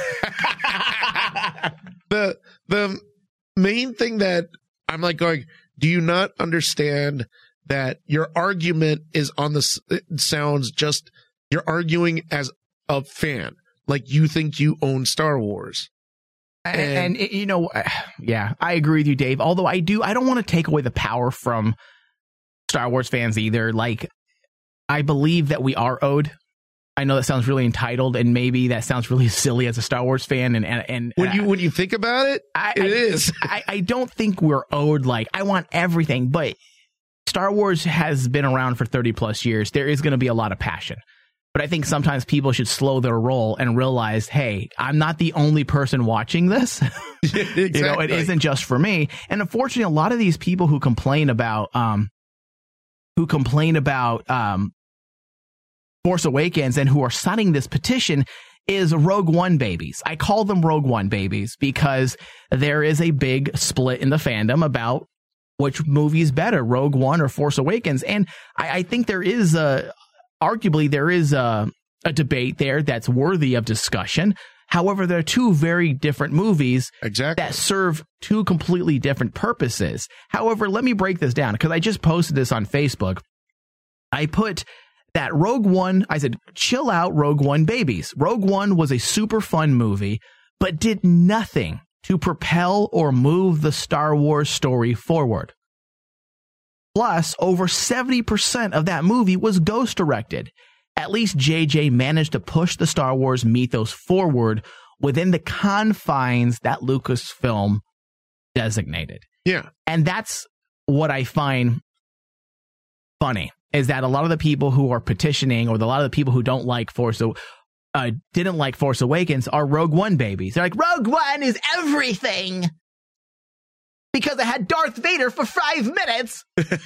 S2: the the main thing that I'm like going, do you not understand that your argument is on the it sounds just you're arguing as a fan, like you think you own Star Wars.
S3: And, and, and you know, yeah, I agree with you, Dave. Although I do, I don't want to take away the power from Star Wars fans either. Like, I believe that we are owed. I know that sounds really entitled, and maybe that sounds really silly as a Star Wars fan. And and, and
S2: when you
S3: uh,
S2: when you think about it,
S3: I,
S2: it
S3: I,
S2: is.
S3: I, I don't think we're owed. Like, I want everything, but Star Wars has been around for thirty plus years. There is going to be a lot of passion. But I think sometimes people should slow their roll and realize, hey, I'm not the only person watching this.
S2: Exactly.
S3: You know, it isn't just for me. And unfortunately, a lot of these people who complain about, um, who complain about um, Force Awakens and who are signing this petition is Rogue One babies. I call them Rogue One babies because there is a big split in the fandom about which movie is better, Rogue One or Force Awakens. And I, I think there is a... Arguably, there is a, a debate there that's worthy of discussion. However, there are two very different movies
S2: exactly.
S3: that serve two completely different purposes. However, let me break this down because I just posted this on Facebook. I put that Rogue One, I said, chill out, Rogue One babies. Rogue One was a super fun movie, but did nothing to propel or move the Star Wars story forward. Plus, over seventy percent of that movie was ghost directed. At least J J managed to push the Star Wars mythos forward within the confines that Lucasfilm designated.
S2: Yeah.
S3: And that's what I find funny, is that a lot of the people who are petitioning, or the, a lot of the people who don't like Force, uh, didn't like Force Awakens, are Rogue One babies. They're like, Rogue One is everything! Because I had Darth Vader for five minutes.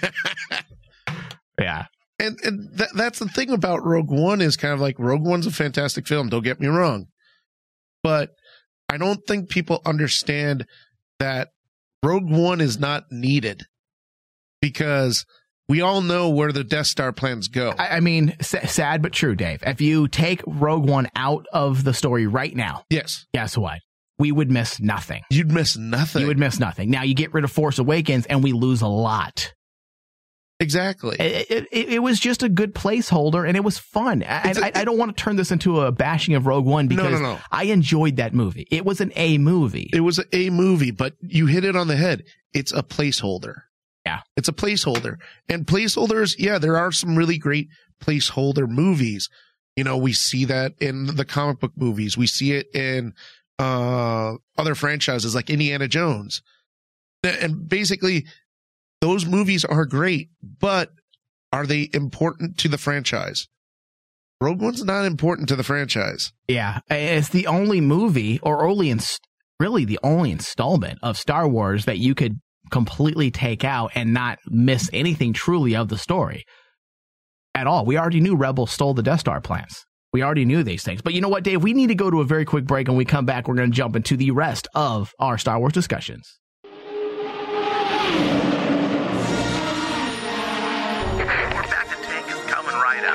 S3: Yeah.
S2: And, and th- that's the thing about Rogue One is kind of like Rogue One's a fantastic film. Don't get me wrong. But I don't think people understand that Rogue One is not needed because we all know where the Death Star plans go.
S3: I, I mean, s- sad but true, Dave. If you take Rogue One out of the story right now,
S2: yes,
S3: guess what? We would miss nothing.
S2: You'd miss nothing.
S3: You would miss nothing. Now you get rid of Force Awakens and we lose a lot.
S2: Exactly.
S3: It, it, it, it was just a good placeholder and it was fun. And I, I don't want to turn this into a bashing of Rogue One because
S2: no, no, no.
S3: I enjoyed that movie. It was an A movie.
S2: It was an A movie, but you hit it on the head. It's a placeholder.
S3: Yeah.
S2: It's a placeholder. And placeholders, yeah, there are some really great placeholder movies. You know, we see that in the comic book movies. We see it in uh other franchises like Indiana Jones, and basically those movies are great, but are they important to the franchise? Rogue One's not important to the franchise.
S3: Yeah, it's the only movie, or only inst- really the only installment of Star Wars that you could completely take out and not miss anything truly of the story at all. We already knew Rebels stole the Death Star plans. We already knew these things. But you know what, Dave? We need to go to a very quick break, and when we come back, we're going to jump into the rest of our Star Wars discussions.
S4: We're back to Tank is coming right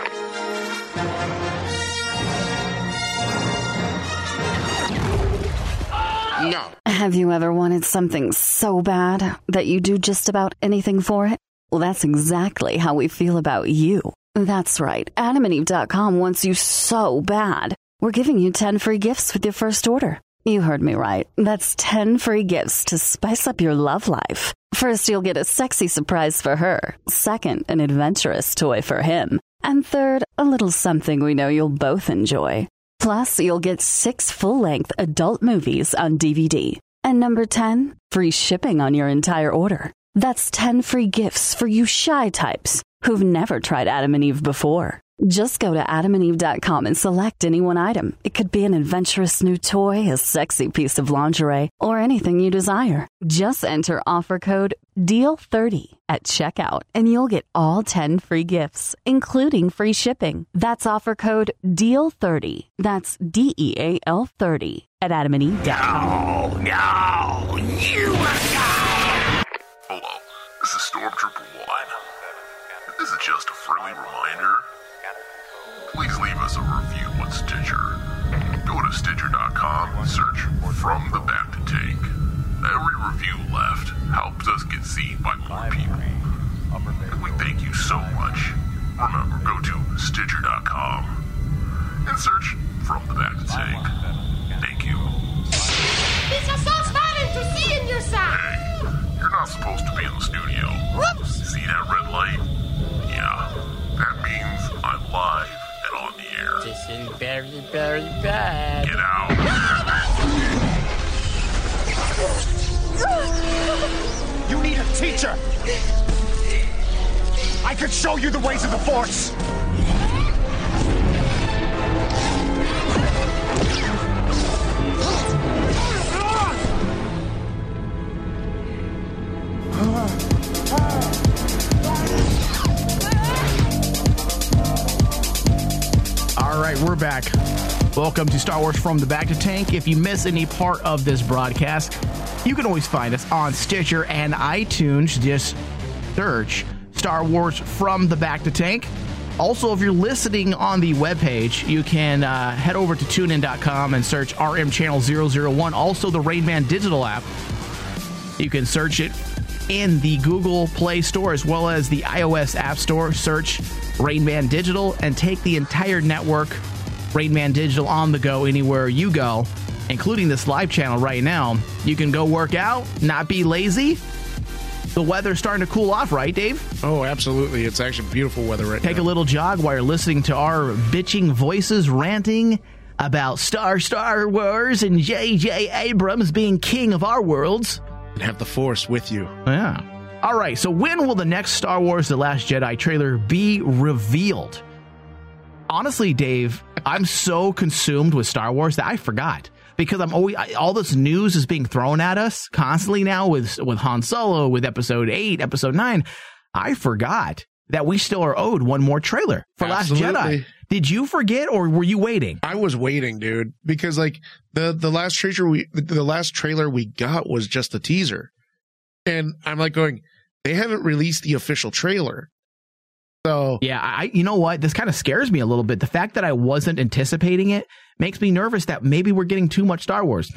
S4: up.
S8: No. Have you ever wanted something so bad that you do just about anything for it? Well, that's exactly how we feel about you. That's right. Adam and Eve dot com wants you so bad. We're giving you ten free gifts with your first order. You heard me right. That's ten free gifts to spice up your love life. First, you'll get a sexy surprise for her. Second, an adventurous toy for him. And third, a little something we know you'll both enjoy. Plus, you'll get six full-length adult movies on D V D. And number ten, free shipping on your entire order. That's ten free gifts for you shy types who've never tried Adam and Eve before. Just go to Adam and Eve dot com and select any one item. It could be an adventurous new toy, a sexy piece of lingerie, or anything you desire. Just enter offer code D E A L thirty at checkout, and you'll get all ten free gifts, including free shipping. That's offer code D E A L thirty. That's D E A L thirty at Adam and Eve dot com.
S1: No, no, you are Hello, this is Stormtrooper one. This is just a friendly reminder. Please leave us a review on Stitcher. Go to Stitcher dot com and search From the Back to Tank. Every review left helps us get seen by more people. And we thank you so much. Remember, go to Stitcher dot com and search From the Back to Tank. Thank you.
S9: It's so stunning to see in your side.
S1: Hey, you're not supposed to be in the studio.
S9: Whoops.
S1: See that red light? Yeah, that means I'm live and on the air.
S9: This is very, very bad.
S1: Get out.
S10: You need a teacher. I could show you the ways of the Force.
S3: All right, we're back. Welcome to Star Wars From the Back to Tank. If you miss any part of this broadcast, you can always find us on Stitcher and iTunes. Just search Star Wars From the Back to Tank. Also, if you're listening on the webpage, you can uh, head over to tune in dot com and search R M Channel zero zero one. Also, the Rain Man Digital app. You can search it in the Google Play Store as well as the iOS App Store. Search Rain Man Digital and take the entire network, Rain Man Digital, on the go anywhere you go, including this live channel right now. You can go work out, not be lazy. The weather's starting to cool off, right, Dave?
S2: Oh, absolutely. It's actually beautiful weather right now.
S3: Take a little jog while you're listening to our bitching voices ranting about Star Star Wars and J J Abrams being king of our worlds.
S2: And have the Force with you.
S3: Yeah. All right, so when will the next Star Wars The Last Jedi trailer be revealed? Honestly, Dave, I'm so consumed with Star Wars that I forgot. Because I'm always I, all this news is being thrown at us constantly now with with Han Solo, with Episode eight, Episode nine. I forgot that we still are owed one more trailer for
S2: Absolutely.
S3: Last Jedi. Did you forget, or were you waiting?
S2: I was waiting, dude, because like the the last trailer we the last trailer we got was just a teaser, and I'm like going, they haven't released the official trailer. So
S3: yeah, I you know what? This kind of scares me a little bit. The fact that I wasn't anticipating it makes me nervous that maybe we're getting too much Star Wars.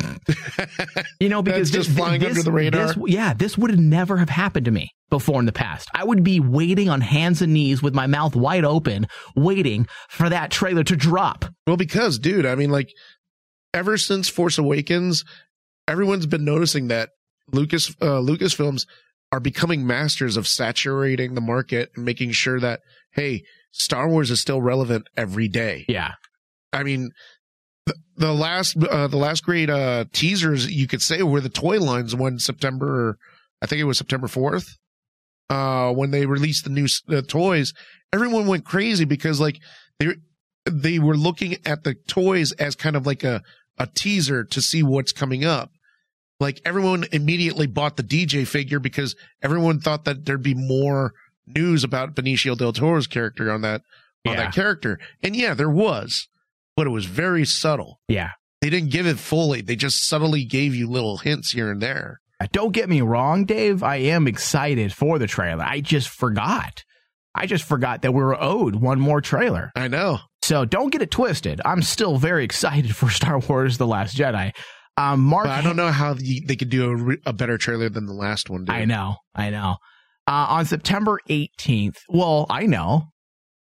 S3: You know, because
S2: That's just
S3: this,
S2: flying
S3: this,
S2: under the radar.
S3: This, yeah, this would never have happened to me before in the past. I would be waiting on hands and knees with my mouth wide open, waiting for that trailer to drop.
S2: Well, because, dude, I mean, like, ever since Force Awakens, everyone's been noticing that Lucas uh, Lucasfilms are becoming masters of saturating the market and making sure that, hey, Star Wars is still relevant every day.
S3: Yeah.
S2: I mean, the, the last uh, the last great uh, teasers you could say were the toy lines when September, I think it was September fourth, uh, when they released the new uh, toys. Everyone went crazy because like they they were looking at the toys as kind of like a, a teaser to see what's coming up. Like everyone immediately bought the D J figure because everyone thought that there'd be more news about Benicio del Toro's character on that on
S3: Yeah.
S2: that character. And yeah, there was, but it was very subtle.
S3: Yeah.
S2: They didn't give it fully. They just subtly gave you little hints here and there.
S3: Don't get me wrong, Dave. I am excited for the trailer. I just forgot. I just forgot that we were owed one more trailer.
S2: I know.
S3: So don't get it twisted. I'm still very excited for Star Wars The Last Jedi. Um, Mark,
S2: But I don't know how the, they could do a, re- a better trailer than the last one did.
S3: I know. I know. Uh, on September eighteenth, well, I know.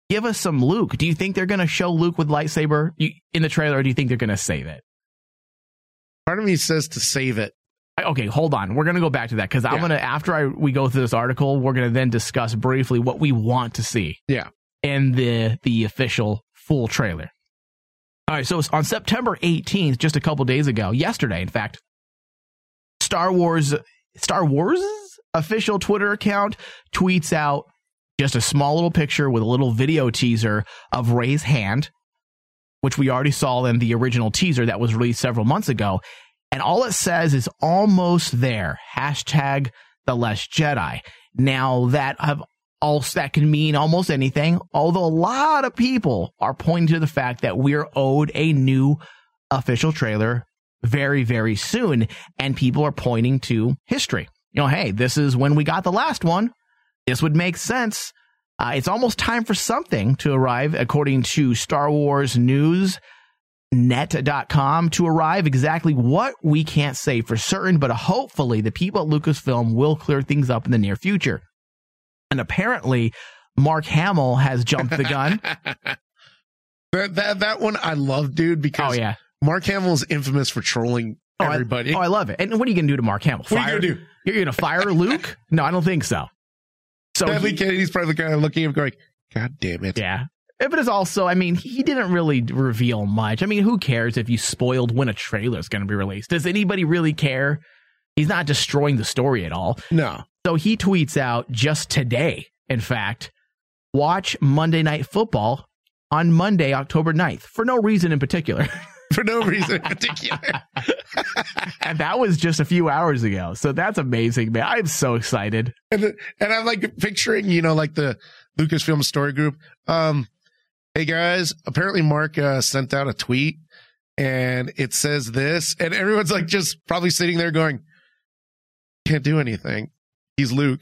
S3: Give us some Luke. Do you think they're going to show Luke with lightsaber in the trailer, or do you think they're going to save it?
S2: Part of me says to save it.
S3: Okay, hold on. We're going to go back to that because I'm yeah. going to, after I we go through this article, we're going to then discuss briefly what we want to see.
S2: Yeah.
S3: In the the official full trailer. All right, so on September eighteenth, just a couple days ago, yesterday, in fact, Star Wars, Star Wars' official Twitter account tweets out just a small little picture with a little video teaser of Rey's hand, which we already saw in the original teaser that was released several months ago. And all it says is almost there. Hashtag The Last Jedi. Now, that have also, that can mean almost anything, although a lot of people are pointing to the fact that we're owed a new official trailer very, very soon. And people are pointing to history. You know, hey, this is when we got the last one. This would make sense. Uh, it's almost time for something to arrive, according to Star Wars News net dot com, to arrive. Exactly what we can't say for certain, but hopefully the people at Lucasfilm will clear things up in the near future. And apparently, Mark Hamill has jumped the gun.
S2: that, that that one I love, dude, because
S3: oh, yeah.
S2: Mark Hamill is infamous for trolling oh, everybody.
S3: I, oh, I love it. And what are you going to do to Mark Hamill?
S2: What
S3: fire,
S2: are you going to do?
S3: You're going to fire Luke? No, I don't think so. So
S2: Deadly Kennedy's probably kind of looking at him going, God damn it.
S3: Yeah. But it's also, I mean, he didn't really reveal much. I mean, who cares if you spoiled when a trailer is going to be released? Does anybody really care? He's not destroying the story at all.
S2: No.
S3: So he tweets out just today, in fact, watch Monday Night Football on Monday, October ninth, for no reason in particular.
S2: For no reason in particular.
S3: And that was just a few hours ago. So that's amazing, man. I'm so excited.
S2: And, the, and I'm like picturing, you know, like the Lucasfilm story group. Um, hey guys, apparently Mark uh, sent out a tweet and it says this, and everyone's like just probably sitting there going, can't do anything. He's Luke.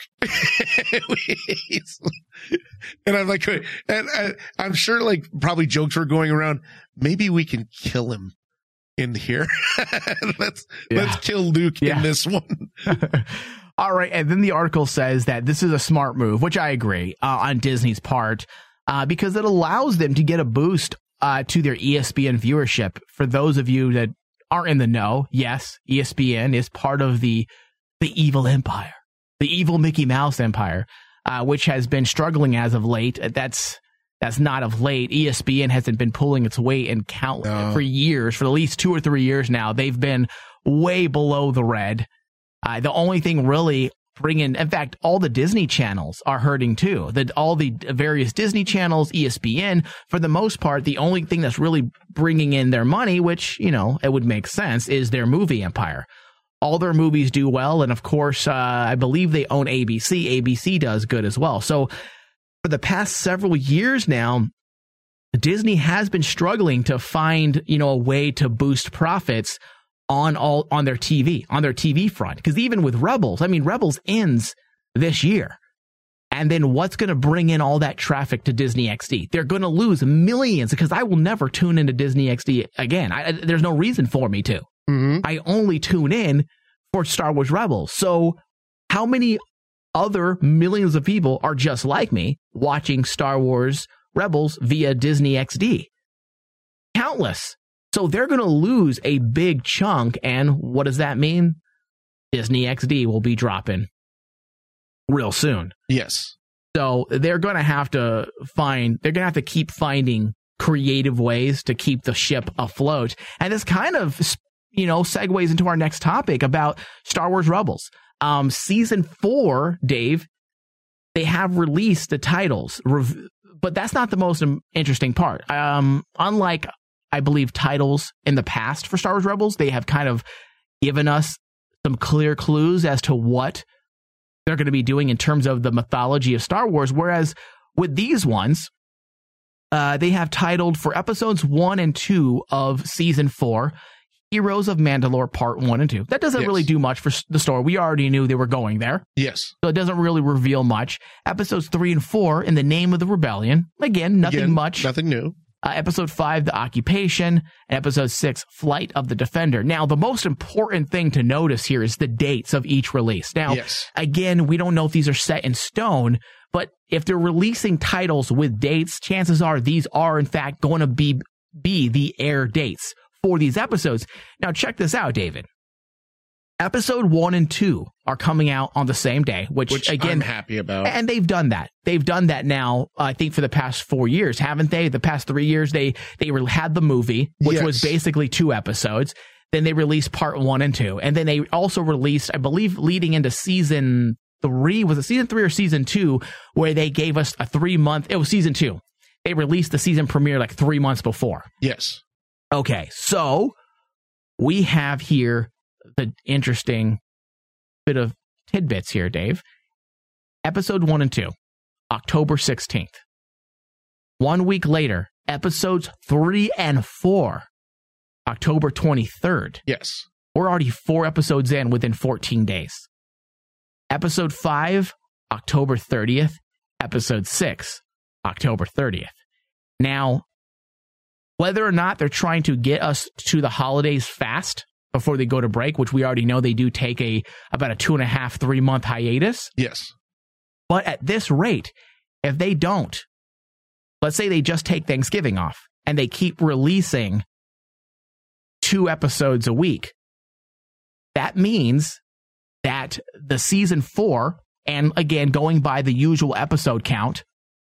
S2: He's, and I'm like, and I, I'm sure like probably jokes were going around. Maybe we can kill him in here. let's yeah. let's kill Luke yeah. in this one.
S3: All right. And then the article says that this is a smart move, which I agree uh, on Disney's part, uh, because it allows them to get a boost uh, to their E S P N viewership. For those of you that aren't in the know, yes, E S P N is part of the the evil empire. The evil Mickey Mouse empire, uh, which has been struggling as of late. That's that's not of late. E S P N hasn't been pulling its weight in count no. for years, for at least two or three years now. They've been way below the red. Uh, the only thing really bringing, in fact, all the Disney channels are hurting too. The, all the various Disney channels, E S P N, for the most part, the only thing that's really bringing in their money, which, you know, it would make sense, is their movie empire. All their movies do well, and of course, uh, I believe they own A B C. A B C does good as well. So for the past several years now, Disney has been struggling to find, you know, a way to boost profits on all on their T V, on their T V front. Because even with Rebels, I mean, Rebels ends this year. And then what's going to bring in all that traffic to Disney X D? They're going to lose millions, because I will never tune into Disney X D again. I, there's no reason for me to.
S2: Mm-hmm.
S3: I only tune in for Star Wars Rebels. So how many other millions of people are just like me watching Star Wars Rebels via Disney X D? Countless. So they're going to lose a big chunk. And what does that mean? Disney X D will be dropping real soon.
S2: Yes.
S3: So they're going to have to find, they're going to have to keep finding creative ways to keep the ship afloat. And this kind of, you know, segues into our next topic about Star Wars Rebels. Um, season four, Dave, they have released the titles, rev- but that's not the most interesting part. Um, unlike, I believe, titles in the past for Star Wars Rebels, they have kind of given us some clear clues as to what they're going to be doing in terms of the mythology of Star Wars. Whereas with these ones, uh, they have titled for episodes one and two of season four, Heroes of Mandalore Part one and two. That doesn't yes. really do much for the story. We already knew they were going there.
S2: Yes.
S3: So it doesn't really reveal much. Episodes three and four, In the Name of the Rebellion. Again, nothing Again, much.
S2: Nothing new.
S3: Uh, episode five, The Occupation. And episode six, Flight of the Defender. Now, the most important thing to notice here is the dates of each release. Now,
S2: yes.
S3: again, we don't know if these are set in stone, but if they're releasing titles with dates, chances are these are in fact going to be be the air dates for these episodes. Now check this out, David. Episode one and two are coming out on the same day, which,
S2: which
S3: again,
S2: I'm happy about.
S3: And they've done that. They've done that now, I think, for the past four years, haven't they? The past three years, they they had the movie, which
S2: yes.
S3: was basically two episodes. Then they released part one and two. And then they also released, I believe, leading into season three, was it season three or season two, where they gave us a three month, it was season two. They released the season premiere like three months before.
S2: Yes.
S3: Okay, so we have here the interesting bit of tidbits here, Dave. Episode one and two, October sixteenth. One week later, episodes three and four, October twenty-third.
S2: Yes.
S3: We're already four episodes in within fourteen days. Episode five, October thirtieth. Episode six, October thirtieth. Now, whether or not they're trying to get us to the holidays fast before they go to break, which we already know they do take a about a two and a half, three month hiatus.
S2: Yes.
S3: But at this rate, if they don't, let's say they just take Thanksgiving off and they keep releasing two episodes a week, that means that the season four, and again, going by the usual episode count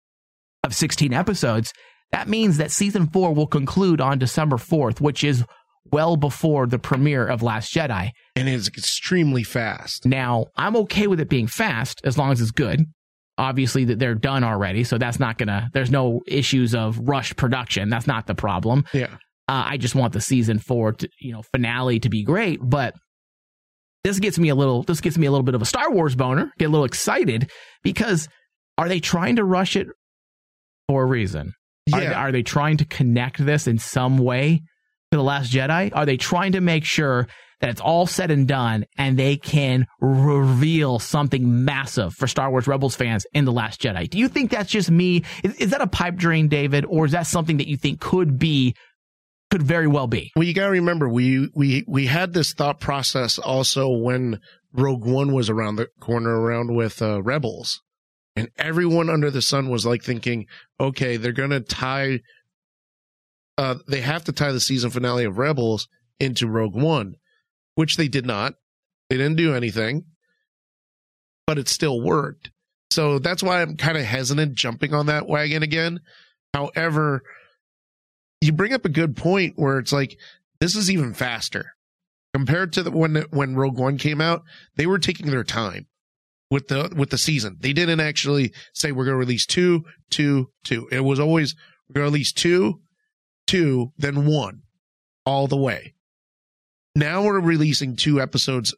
S3: of sixteen episodes, that means that season four will conclude on December fourth, which is well before the premiere of Last Jedi.
S2: And it's extremely fast.
S3: Now, I'm okay with it being fast as long as it's good. Obviously, that they're done already, so that's not gonna, there's no issues of rush production. That's not the problem.
S2: Yeah.
S3: Uh, I just want the season four, to, you know, finale to be great. But this gets me a little, this gets me a little bit of a Star Wars boner. Get a little excited because are they trying to rush it for a reason?
S2: Yeah.
S3: Are, are they trying to connect this in some way to The Last Jedi? Are they trying to make sure that it's all said and done and they can reveal something massive for Star Wars Rebels fans in The Last Jedi? Do you think that's just me? Is, is that a pipe dream, David? Or is that something that you think could be, could very well be?
S2: Well, you got to remember, we, we, we had this thought process also when Rogue One was around the corner around with uh, Rebels. And everyone under the sun was like thinking, okay, they're going to tie, uh, they have to tie the season finale of Rebels into Rogue One, which they did not. They didn't do anything, but it still worked. So that's why I'm kind of hesitant jumping on that wagon again. However, you bring up a good point where it's like, this is even faster compared to the, when, when Rogue One came out. They were taking their time with the with the season. They didn't actually say we're going to release two, two, two. It was always we're going to release two, two, then one, all the way. Now we're releasing two episodes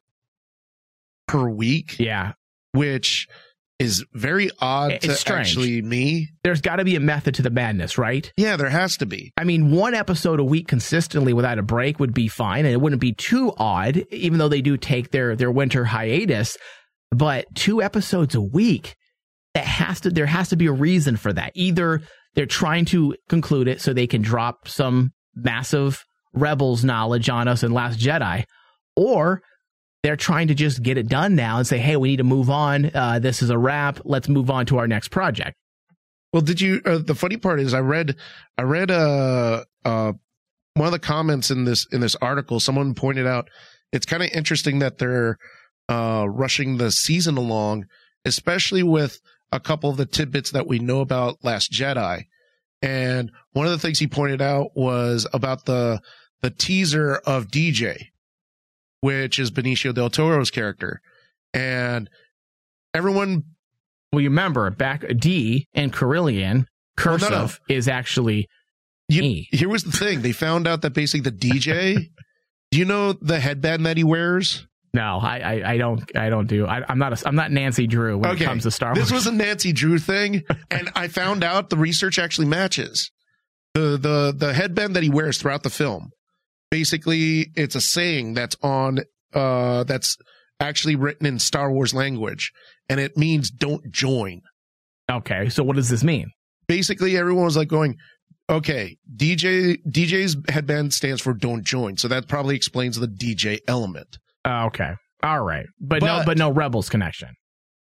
S2: per week.
S3: Yeah,
S2: which is very odd
S3: it's
S2: to
S3: strange.
S2: Actually me.
S3: There's got to be a method to the madness, right?
S2: Yeah, there has to be.
S3: I mean, one episode a week consistently without a break would be fine, and it wouldn't be too odd, even though they do take their their winter hiatus. But two episodes a week, that has to there has to be a reason for that. Either they're trying to conclude it so they can drop some massive Rebels knowledge on us in Last Jedi, or they're trying to just get it done now and say, hey, we need to move on. Uh, this is a wrap. Let's move on to our next project.
S2: Well, did you? Uh, the funny part is, I read, I read uh, uh, one of the comments in this in this article. Someone pointed out it's kind of interesting that they're uh, rushing the season along, especially with a couple of the tidbits that we know about Last Jedi. And one of the things he pointed out was about the the teaser of D J, which is Benicio del Toro's character, and everyone.
S3: Well, you remember back D and Carillion cursive
S2: well, no, no.
S3: is actually
S2: you,
S3: E.
S2: Here was the thing: they found out that basically the D J. Do you know the headband that he wears?
S3: No, I, I, I don't, I don't do. I, I'm not, a, I'm not Nancy Drew when
S2: okay.
S3: it comes to Star Wars.
S2: This was a Nancy Drew thing, and I found out the research actually matches the the the headband that he wears throughout the film. Basically, it's a saying that's on, uh, that's actually written in Star Wars language, and it means "don't join."
S3: Okay, so what does this mean?
S2: Basically, everyone was like going, okay, D J D J's headband stands for "don't join," so that probably explains the D J element.
S3: Uh, okay, all right, but,
S2: but
S3: no, but no Rebels connection.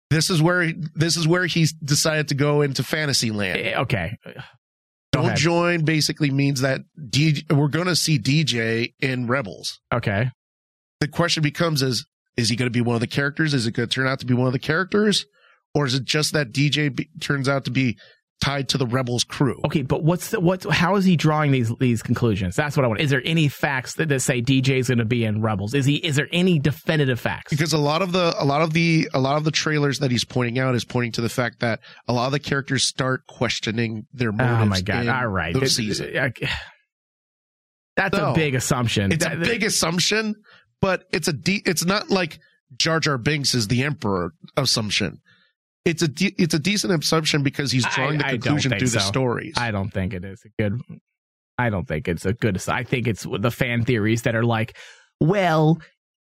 S2: This is where this is where he's decided to go into fantasy land.
S3: Okay.
S2: Don't
S3: ahead.
S2: join basically means that D, we're going to see D J in Rebels.
S3: Okay.
S2: The question becomes is, is he going to be one of the characters? Is it going to turn out to be one of the characters? Or is it just that D J be, turns out to be tied to the Rebels crew?
S3: Okay, but what's the, what's how is he drawing these these conclusions? That's what I want. Is there any facts that, that say D J is going to be in Rebels? Is he? Is there any definitive facts?
S2: Because a lot of the a lot of the a lot of the trailers that he's pointing out is pointing to the fact that a lot of the characters start questioning their motives.
S3: Oh my god! All right,
S2: the
S3: it,
S2: season.
S3: It, it, that's
S2: so,
S3: a big assumption.
S2: It's
S3: that,
S2: a big assumption, but it's a de- it's not like Jar Jar Binks is the Emperor assumption. It's a de- it's a decent assumption because he's drawing
S3: I,
S2: the conclusion through
S3: so.
S2: the stories.
S3: I don't think it is a good. I don't think it's a good. I think it's the fan theories that are like, well,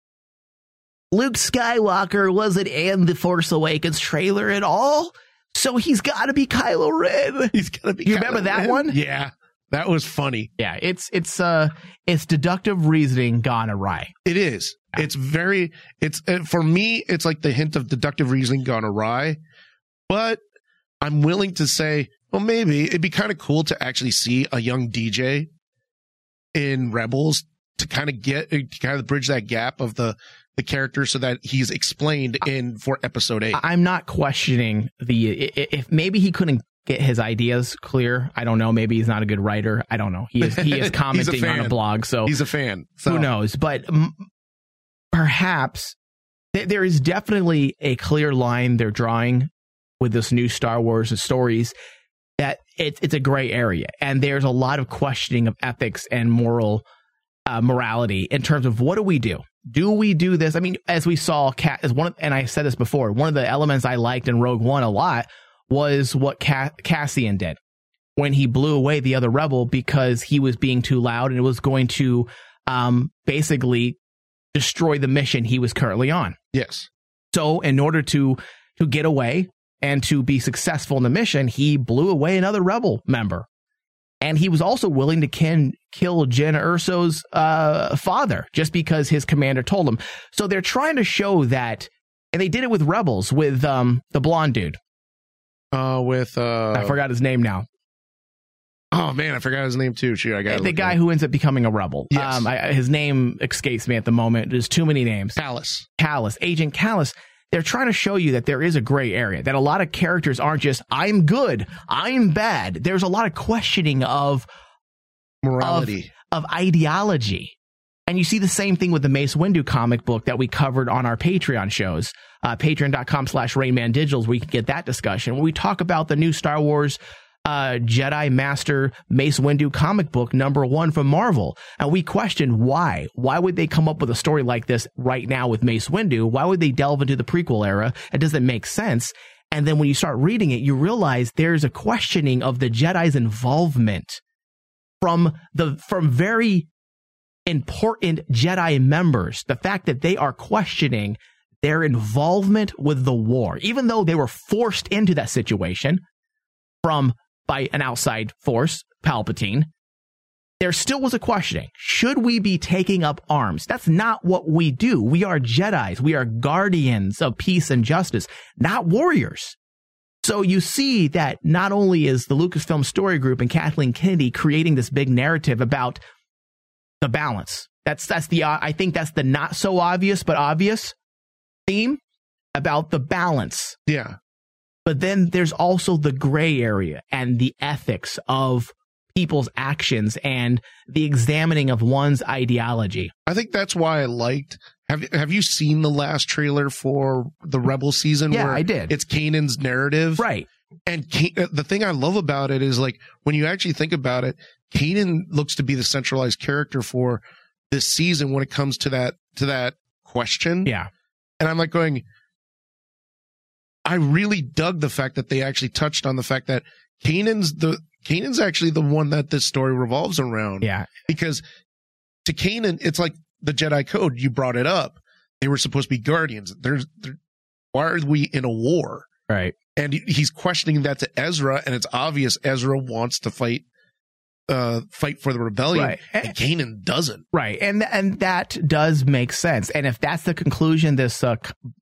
S3: Luke Skywalker wasn't in the Force Awakens trailer at all, so he's got to be Kylo Ren.
S2: He's got to be.
S3: You
S2: Kylo
S3: remember that
S2: Ren?
S3: one?
S2: Yeah, that was funny.
S3: Yeah, it's it's uh it's deductive reasoning gone awry.
S2: It is. Yeah. It's very. It's uh, for me. It's like the hint of deductive reasoning gone awry. But I'm willing to say, well, maybe it'd be kind of cool to actually see a young D J in Rebels to kind of get, to kind of bridge that gap of the, the character so that he's explained in for episode eight.
S3: I'm not questioning the, if maybe he couldn't get his ideas clear. I don't know. Maybe he's not a good writer. I don't know. He is, he is commenting a on a blog. So
S2: he's a fan. So.
S3: Who knows? But m- perhaps th- there is definitely a clear line they're drawing with this new Star Wars stories, that it, it's a gray area. And there's a lot of questioning of ethics and moral uh, morality in terms of what do we do? Do we do this? I mean, as we saw, as one of, and I said this before, one of the elements I liked in Rogue One a lot was what Ca- Cassian did when he blew away the other rebel because he was being too loud and it was going to um, basically destroy the mission he was currently on.
S2: Yes.
S3: So in order to to get away and to be successful in the mission, he blew away another rebel member. And he was also willing to can, kill Jyn Erso's uh, father just because his commander told him. So they're trying to show that, and they did it with Rebels, with um, the blonde dude.
S2: Uh, with... Uh,
S3: I forgot his name now.
S2: Oh, man, I forgot his name too. Shoot, I got
S3: The guy who ends up becoming a rebel.
S2: Yes.
S3: Um, I, his name escapes me at the moment. There's too many names.
S2: Callus.
S3: Callus. Agent Callus. They're trying to show you that there is a gray area, that a lot of characters aren't just, I'm good, I'm bad. There's a lot of questioning of
S2: morality,
S3: of, of ideology. And you see the same thing with the Mace Windu comic book that we covered on our Patreon shows, uh, patreon.com slash Rainman Digitals, where you can get that discussion. When we talk about the new Star Wars Uh, Jedi Master Mace Windu comic book number one from Marvel. And we questioned why. Why would they come up with a story like this right now with Mace Windu? Why would they delve into the prequel era? It doesn't make sense. And then when you start reading it, you realize there's a questioning of the Jedi's involvement from the from very important Jedi members. The fact that they are questioning their involvement with the war, even though they were forced into that situation from by an outside force, Palpatine, there still was a questioning. Should we be taking up arms? That's not what we do. We are Jedis. We are guardians of peace and justice, not warriors. So you see that not only is the Lucasfilm Story Group and Kathleen Kennedy creating this big narrative about the balance. That's that's the uh, I think that's the not so obvious but obvious theme about the balance.
S2: Yeah.
S3: But then there's also the gray area and the ethics of people's actions and the examining of one's ideology.
S2: I think that's why I liked. Have Have you seen the last trailer for the Rebel season?
S3: Yeah,
S2: where
S3: I did.
S2: It's Kanan's narrative,
S3: right?
S2: And Ka- the thing I love about it is, like, when you actually think about it, Kanan looks to be the centralized character for this season when it comes to that to that question.
S3: Yeah,
S2: and I'm like going. I really dug the fact that they actually touched on the fact that Kanan's the Kanan's actually the one that this story revolves around.
S3: Yeah.
S2: Because to Kanan, it's like the Jedi Code. You brought it up. They were supposed to be guardians. There's, there, why are we in a war?
S3: Right.
S2: And he's questioning that to Ezra, and it's obvious Ezra wants to fight, uh, fight for the rebellion,
S3: right.
S2: and, and Kanan doesn't.
S3: Right. And and that does make sense. And if that's the conclusion this uh,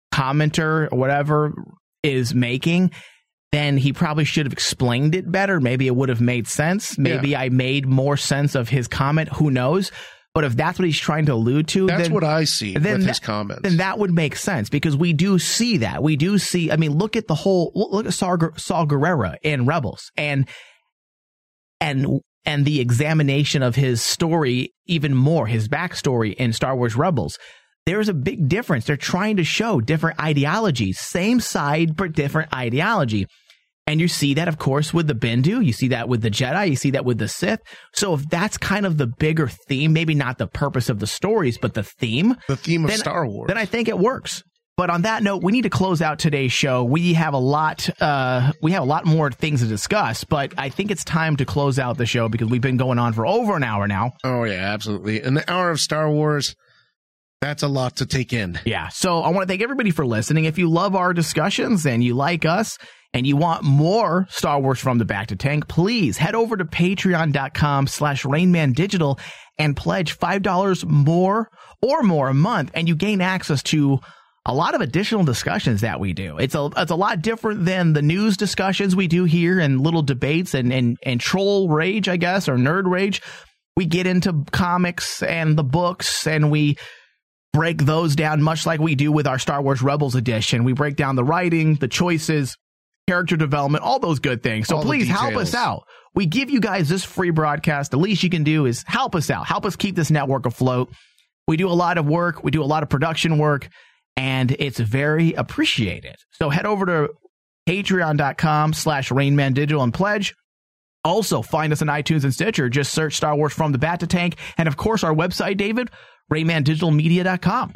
S3: commenter or whatever is making, then he probably should have explained it better. Maybe it would have made sense. Maybe yeah. I made more sense of his comment. Who knows? But if that's what he's trying to allude to,
S2: that's
S3: then,
S2: what I see
S3: then
S2: with
S3: that,
S2: his comments.
S3: Then that would make sense, because we do see that. We do see, I mean, look at the whole, look at Saw, Saw Gerrera in Rebels, and, and, and the examination of his story even more, his backstory in Star Wars Rebels. There's a big difference. They're trying to show different ideologies, same side, but different ideology. And you see that, of course, with the Bendu. You see that with the Jedi. You see that with the Sith. So if that's kind of the bigger theme, maybe not the purpose of the stories, but the theme.
S2: The theme of
S3: then,
S2: Star Wars.
S3: Then I think it works. But on that note, we need to close out today's show. We have a lot, uh, we have a lot more things to discuss, but I think it's time to close out the show because we've been going on for over an hour now.
S2: Oh, yeah, absolutely. An hour of Star Wars. That's a lot to take in.
S3: Yeah. So I want to thank everybody for listening. If you love our discussions and you like us and you want more Star Wars from the Back to Tank, please head over to patreon.com slash Rainman Digital and pledge five dollars more or more a month. And you gain access to a lot of additional discussions that we do. It's a, it's a lot different than the news discussions we do here and little debates and, and, and troll rage, I guess, or nerd rage. We get into comics and the books and we break those down much like we do with our Star Wars Rebels edition. We break down the writing, the choices, character development, all those good things. So all please help us out. We give you guys this free broadcast. The least you can do is help us out. Help us keep this network afloat. We do a lot of work. We do a lot of production work, and it's very appreciated. So head over to patreon.com slash Rainman Digital and pledge. Also, find us on iTunes and Stitcher. Just search Star Wars From the Bat to Tank. And, of course, our website, David, Rayman Digital Media dot com.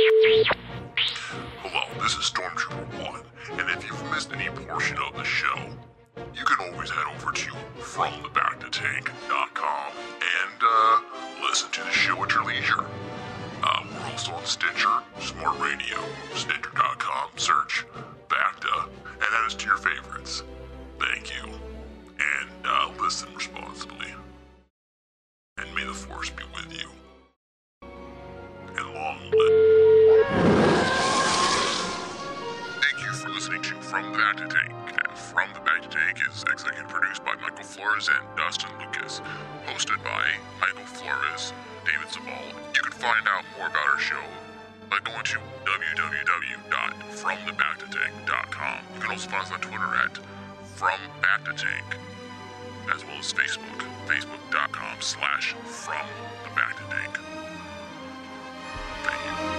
S1: Hello, this is Stormtrooper one, and if you've missed any portion of the show, you can always head over to from the back to tank dot com and uh, listen to the show at your leisure. Uh, we're also on Stitcher, Smart Radio, Stitcher dot com, search Bacta, and add us to your favorites. Thank you, and uh, listen responsibly. And may the Force be with you. And long live. Thank you for listening to From the Back to Tank. And From the Back to Tank is executive produced by Michael Flores and Dustin Lucas. Hosted by Michael Flores, David Zabal. You can find out more about our show by going to w w w dot from the back to tank dot com. You can also find us on Twitter at From Back to Tank, as well as Facebook, facebook.com slash From the Back to Tank. Thank you.